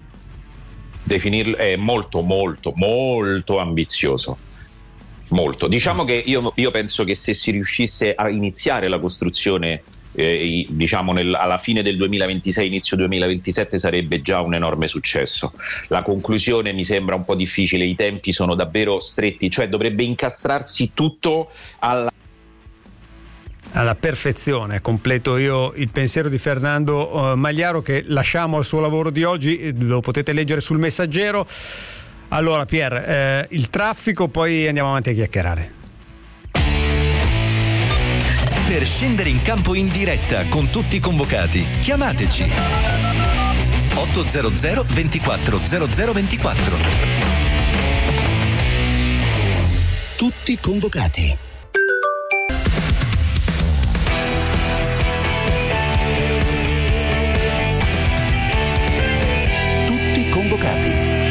Definirlo è molto molto molto ambizioso, molto. Diciamo che io, io penso che se si riuscisse a iniziare la costruzione eh, diciamo nel, alla fine del duemilaventisei, inizio duemilaventisette, sarebbe già un enorme successo. La conclusione mi sembra un po' difficile, i tempi sono davvero stretti, cioè dovrebbe incastrarsi tutto alla alla perfezione. Completo io il pensiero di Fernando uh, Magliaro, che lasciamo al suo lavoro di oggi, lo potete leggere sul Messaggero. Allora Pier, eh, il traffico, poi andiamo avanti a chiacchierare. Per scendere in campo in diretta con tutti i convocati, chiamateci ottocento ventiquattro zero zero ventiquattro. Tutti convocati. Tutti convocati.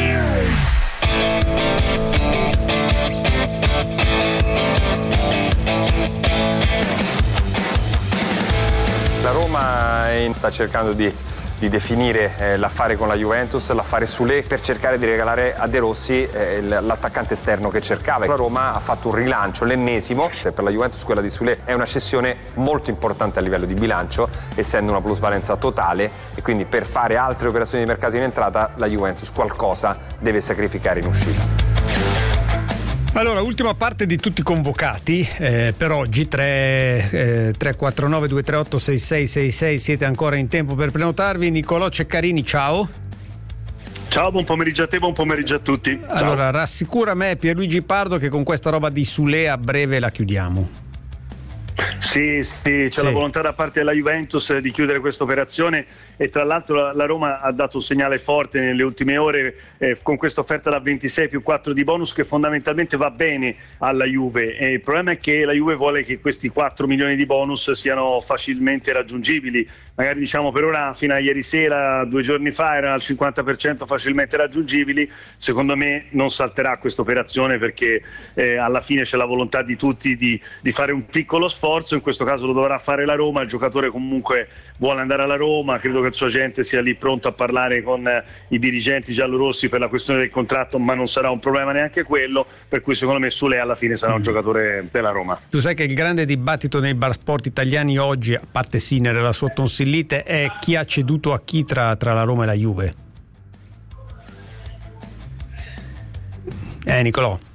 La Roma sta cercando di, di definire eh, l'affare con la Juventus, l'affare Soulé, per cercare di regalare a De Rossi eh, l'attaccante esterno che cercava. La Roma ha fatto un rilancio, l'ennesimo. Per la Juventus quella di Soulé è una cessione molto importante a livello di bilancio, essendo una plusvalenza totale, e quindi per fare altre operazioni di mercato in entrata la Juventus qualcosa deve sacrificare in uscita. Allora, ultima parte di tutti convocati eh, per oggi, tre quattro nove due tre otto sei sei sei sei, siete ancora in tempo per prenotarvi. Nicolò Ceccarini, ciao. Ciao, buon pomeriggio a te, buon pomeriggio a tutti. Ciao. Allora, rassicura me, Pierluigi Pardo, che con questa roba di Soulé a breve la chiudiamo. Sì, sì, c'è sì. la volontà da parte della Juventus di chiudere questa operazione, e tra l'altro la, la Roma ha dato un segnale forte nelle ultime ore eh, con questa offerta da ventisei più quattro di bonus, che fondamentalmente va bene alla Juve. E il problema è che la Juve vuole che questi quattro milioni di bonus siano facilmente raggiungibili. Magari, diciamo, per ora, fino a ieri sera, due giorni fa, erano al cinquanta per cento facilmente raggiungibili. Secondo me non salterà questa operazione, perché eh, alla fine c'è la volontà di tutti di, di fare un piccolo sforzo. In questo caso lo dovrà fare la Roma, il giocatore comunque vuole andare alla Roma, credo che il suo agente sia lì pronto a parlare con eh, i dirigenti giallorossi per la questione del contratto, ma non sarà un problema neanche quello, per cui secondo me Soulé alla fine sarà un giocatore della Roma. Tu sai che il grande dibattito nei bar sport italiani oggi, a parte Sinner e la sua tonsillite, è chi ha ceduto a chi tra, tra la Roma e la Juve. Eh Nicolò.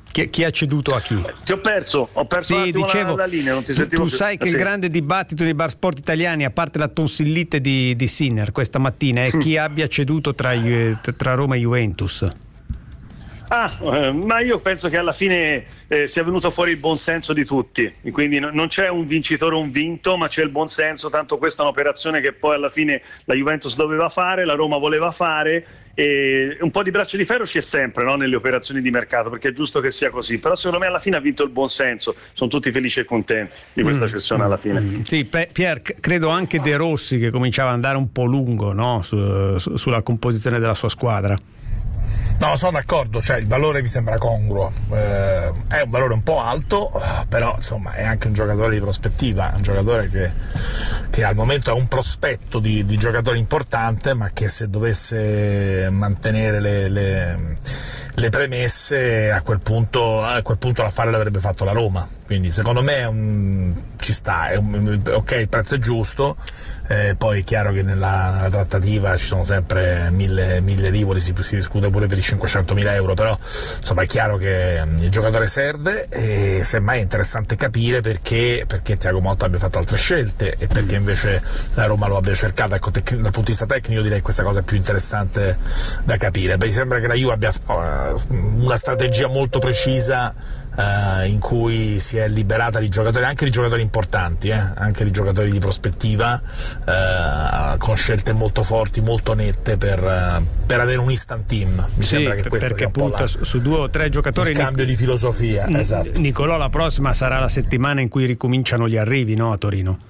Chi, chi ha ceduto a chi? Ti ho perso, ho perso sì, un attimo dicevo, la, la linea, non ti tu, sentivo tu più. sai che ah, il sì. grande dibattito nei bar sport italiani, a parte la tonsillite di, di Sinner questa mattina, è chi abbia ceduto tra, tra Roma e Juventus. Ah, eh, ma io penso che alla fine eh, sia venuto fuori il buonsenso di tutti, quindi no, non c'è un vincitore o un vinto, ma c'è il buonsenso, tanto questa è un'operazione che poi alla fine la Juventus doveva fare, la Roma voleva fare, e un po' di braccio di ferro c'è sempre, no, nelle operazioni di mercato, perché è giusto che sia così, però secondo me alla fine ha vinto il buonsenso, sono tutti felici e contenti di questa mm, cessione alla fine. Mm, sì, Pier, credo anche De Rossi che cominciava ad andare un po' lungo, no, su, su, sulla composizione della sua squadra. No, sono d'accordo, cioè il valore mi sembra congruo, eh, è un valore un po' alto, però insomma è anche un giocatore di prospettiva, un giocatore che, che al momento è un prospetto di, di giocatore importante, ma che se dovesse mantenere le, le, le premesse a quel punto a quel punto l'affare l'avrebbe fatto la Roma, quindi secondo me è un, ci sta, è un, ok, il prezzo è giusto, eh, poi è chiaro che nella, nella trattativa ci sono sempre mille, mille rivoli, si, si discute pure per i cinquecentomila euro, però insomma è chiaro che il giocatore serve e semmai è interessante capire perché, perché Thiago Motta abbia fatto altre scelte e perché invece la Roma lo abbia cercato. Ecco, tec- dal punto di vista tecnico direi che questa cosa è più interessante da capire. Beh, mi sembra che la Juve abbia uh, una strategia molto precisa Uh, in cui si è liberata di giocatori, anche di giocatori importanti, eh? anche di giocatori di prospettiva, uh, con scelte molto forti, molto nette per, uh, per avere un instant team. Mi sì, sembra che questo perché sia un punta po' la, su due o tre giocatori. Il cambio Nic- di filosofia. N- esatto. Nicolò, la prossima sarà la settimana in cui ricominciano gli arrivi, no, a Torino?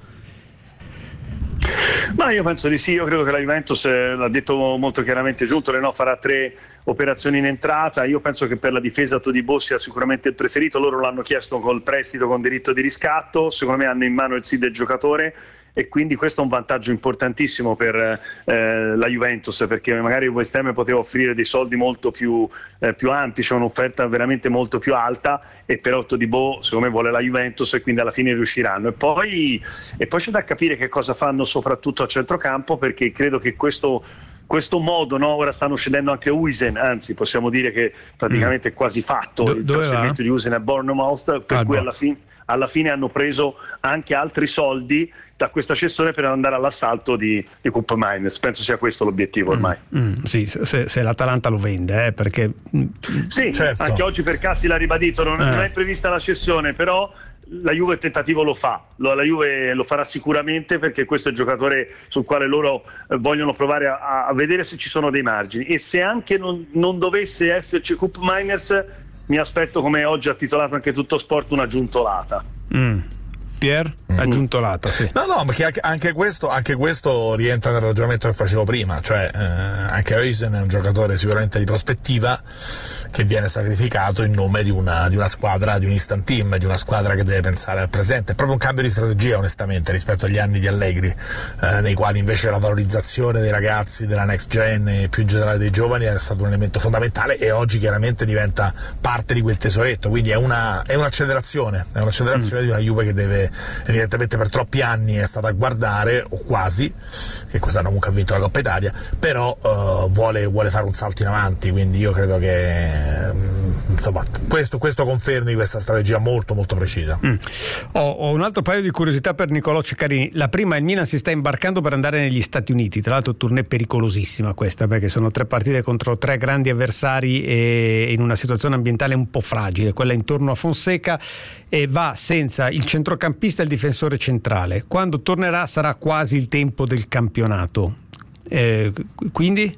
Ma io penso di sì, io credo che la Juventus, eh, l'ha detto molto chiaramente Giuntoli, no, farà tre operazioni in entrata. Io penso che per la difesa Todibo sia sicuramente il preferito, loro l'hanno chiesto col prestito con diritto di riscatto, secondo me hanno in mano il sì del giocatore e quindi questo è un vantaggio importantissimo per eh, la Juventus, perché magari il West Ham poteva offrire dei soldi molto più, eh, più ampi, c'è un'offerta veramente molto più alta e però Todibo secondo me vuole la Juventus e quindi alla fine riusciranno. E poi, e poi c'è da capire che cosa fanno soprattutto a centrocampo, perché credo che questo questo modo, no? Ora stanno scendendo anche Huijsen, anzi possiamo dire che praticamente è quasi fatto Do- il trasferimento di Huijsen a Bournemouth, per ah, cui boh. alla, fin- alla fine hanno preso anche altri soldi da questa cessione per andare all'assalto di, di Koop Meiners. Penso sia questo l'obiettivo ormai. Mm, mm, sì, se, se l'Atalanta lo vende, eh, perché sì, certo. Anche oggi per Cassi l'ha ribadito, non, eh. non è prevista la cessione, però la Juve il tentativo lo fa, la Juve lo farà sicuramente perché questo è il giocatore sul quale loro vogliono provare a, a vedere se ci sono dei margini, e se anche non, non dovesse esserci Koop Meiners mi aspetto, come oggi ha titolato anche Tutto Sport, una giuntolata. Mm. Pier? Aggiuntolata, sì. No, no, perché anche questo, anche questo rientra nel ragionamento che facevo prima, cioè eh, anche Huijsen è un giocatore sicuramente di prospettiva che viene sacrificato in nome di una, di una squadra, di un instant team, di una squadra che deve pensare al presente. È proprio un cambio di strategia onestamente rispetto agli anni di Allegri, eh, nei quali invece la valorizzazione dei ragazzi, della next gen e più in generale dei giovani era stato un elemento fondamentale e oggi chiaramente diventa parte di quel tesoretto, quindi è una è un'accelerazione, è un'accelerazione mm. di una Juve che deve evidentemente per troppi anni è stata a guardare, o quasi, che quest'anno comunque ha vinto la Coppa Italia, però uh, vuole, vuole fare un salto in avanti, quindi io credo che um, insomma questo, questo confermi questa strategia molto molto precisa. mm. ho, ho un altro paio di curiosità per Nicolò Ceccarini. La prima, il Milan si sta imbarcando per andare negli Stati Uniti, tra l'altro tournée pericolosissima questa, perché sono tre partite contro tre grandi avversari e in una situazione ambientale un po' fragile, quella intorno a Fonseca, e va senza il centrocampista e il difensore centrale. Quando tornerà sarà quasi il tempo del campionato, eh, quindi?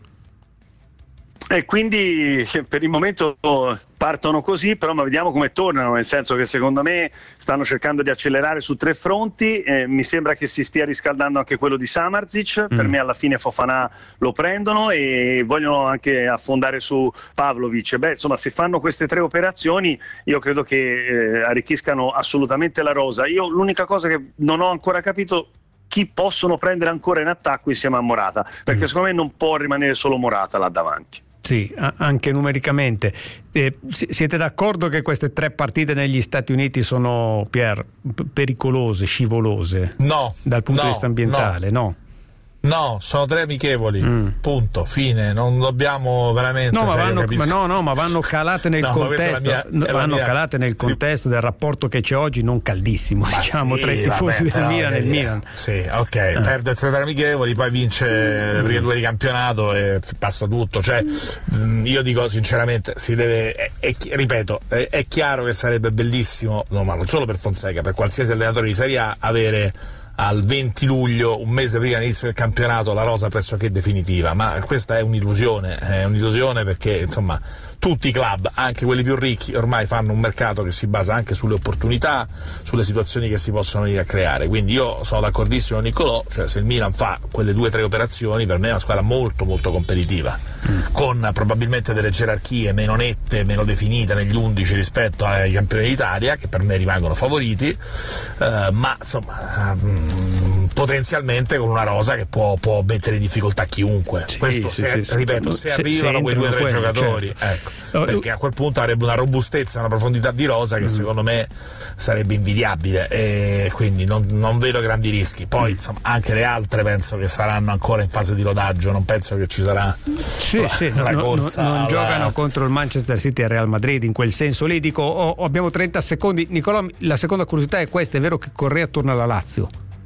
E quindi per il momento partono così, però ma vediamo come tornano, nel senso che secondo me stanno cercando di accelerare su tre fronti, eh, mi sembra che si stia riscaldando anche quello di Samardzic, mm. per me alla fine Fofana lo prendono e vogliono anche affondare su Pavlovic. Beh, insomma, se fanno queste tre operazioni io credo che eh, arricchiscano assolutamente la rosa. Io l'unica cosa che non ho ancora capito, chi possono prendere ancora in attacco insieme a Morata, perché mm. secondo me non può rimanere solo Morata là davanti. Sì, anche numericamente. Eh, siete d'accordo che queste tre partite negli Stati Uniti sono, Pier, pericolose, scivolose? No. Dal punto no, di vista ambientale, no? No, sono tre amichevoli, mm. punto, fine, non dobbiamo veramente... No, ma, cioè, vanno, ma no, no, ma vanno calate nel no, contesto, mia, vanno mia... calate nel contesto sì. del rapporto che c'è oggi, non caldissimo, ma diciamo, sì, tra i tifosi vabbè, del Milan e il Milan. Sì, ok, eh. perde tre amichevoli, poi vince mm. le prime due di campionato e passa tutto, cioè io dico sinceramente, si deve, è, è, ripeto, è, è chiaro che sarebbe bellissimo, no, ma non solo per Fonseca, per qualsiasi allenatore di Serie A, avere al venti luglio, un mese prima dell'inizio del campionato, la rosa pressoché definitiva, ma questa è un'illusione, è un'illusione perché insomma tutti i club, anche quelli più ricchi, ormai fanno un mercato che si basa anche sulle opportunità, sulle situazioni che si possono venire a creare, quindi io sono d'accordissimo con Nicolò, cioè se il Milan fa quelle due o tre operazioni, per me è una squadra molto molto competitiva, mm. con probabilmente delle gerarchie meno nette, meno definite negli undici rispetto ai campioni d'Italia, che per me rimangono favoriti, eh, ma insomma mh, potenzialmente con una rosa che può, può mettere in difficoltà chiunque. Sì, Questo sì, se, sì, ripeto, se, se arrivano se quei due o tre quelli, giocatori, certo. ecco. Perché a quel punto avrebbe una robustezza, una profondità di rosa che mm. secondo me sarebbe invidiabile, e quindi non, non vedo grandi rischi. Poi insomma anche le altre penso che saranno ancora in fase di rodaggio, non penso che ci sarà sì, la, sì, la no, corsa. No, non alla... giocano contro il Manchester City e il Real Madrid in quel senso lì. Dico, oh, abbiamo trenta secondi. Nicolò, la seconda curiosità è questa: è vero che Correa torna alla Lazio?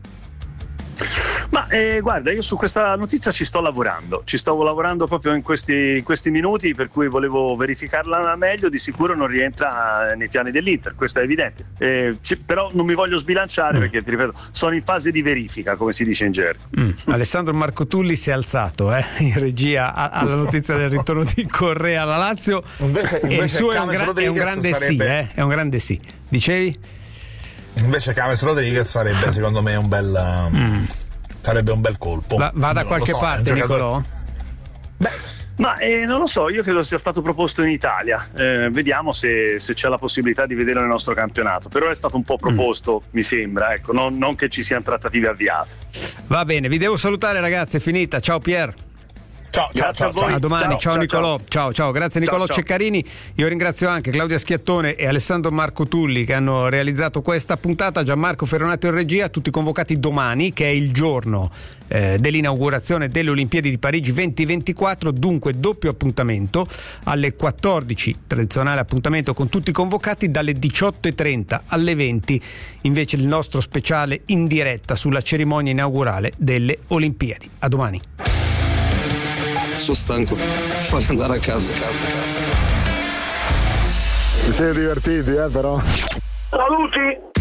Ma eh, guarda, io su questa notizia ci sto lavorando, ci stavo lavorando proprio in questi, in questi minuti, per cui volevo verificarla meglio. Di sicuro non rientra nei piani dell'Inter, questo è evidente, eh, c- però non mi voglio sbilanciare mm. perché ti ripeto, sono in fase di verifica, come si dice in gergo. mm. Alessandro Marco Tulli si è alzato eh, in regia a- alla notizia del ritorno di Correa alla Lazio. Invece, invece e il suo è un, gra- è un grande sarebbe... sì eh? è un grande sì. Dicevi? Invece James Rodriguez sarebbe secondo me un bel um, mm. sarebbe un bel colpo. Va, va da non qualche so, parte, Nicolò? Beh, ma eh, non lo so, io credo sia stato proposto in Italia, eh, vediamo se, se c'è la possibilità di vederlo nel nostro campionato, però è stato un po' proposto, mm. mi sembra, ecco, non, non che ci siano trattative avviate. Va bene, vi devo salutare ragazzi, è finita, ciao Pier. Ciao, ciao, ciao, ciao. A domani, ciao, ciao Nicolò. Ciao. ciao, ciao, grazie Nicolò ciao, Ceccarini. Io ringrazio anche Claudia Schiattone e Alessandro Marco Tulli che hanno realizzato questa puntata. Gianmarco Ferronato in regia, tutti convocati domani, che è il giorno eh, dell'inaugurazione delle Olimpiadi di Parigi duemilaventiquattro, dunque doppio appuntamento alle quattordici, tradizionale appuntamento con tutti convocati, dalle diciotto e trenta alle venti invece il nostro speciale in diretta sulla cerimonia inaugurale delle Olimpiadi. A domani. Sono stanco, fammi andare a casa. Vi siete divertiti, eh, però? Saluti!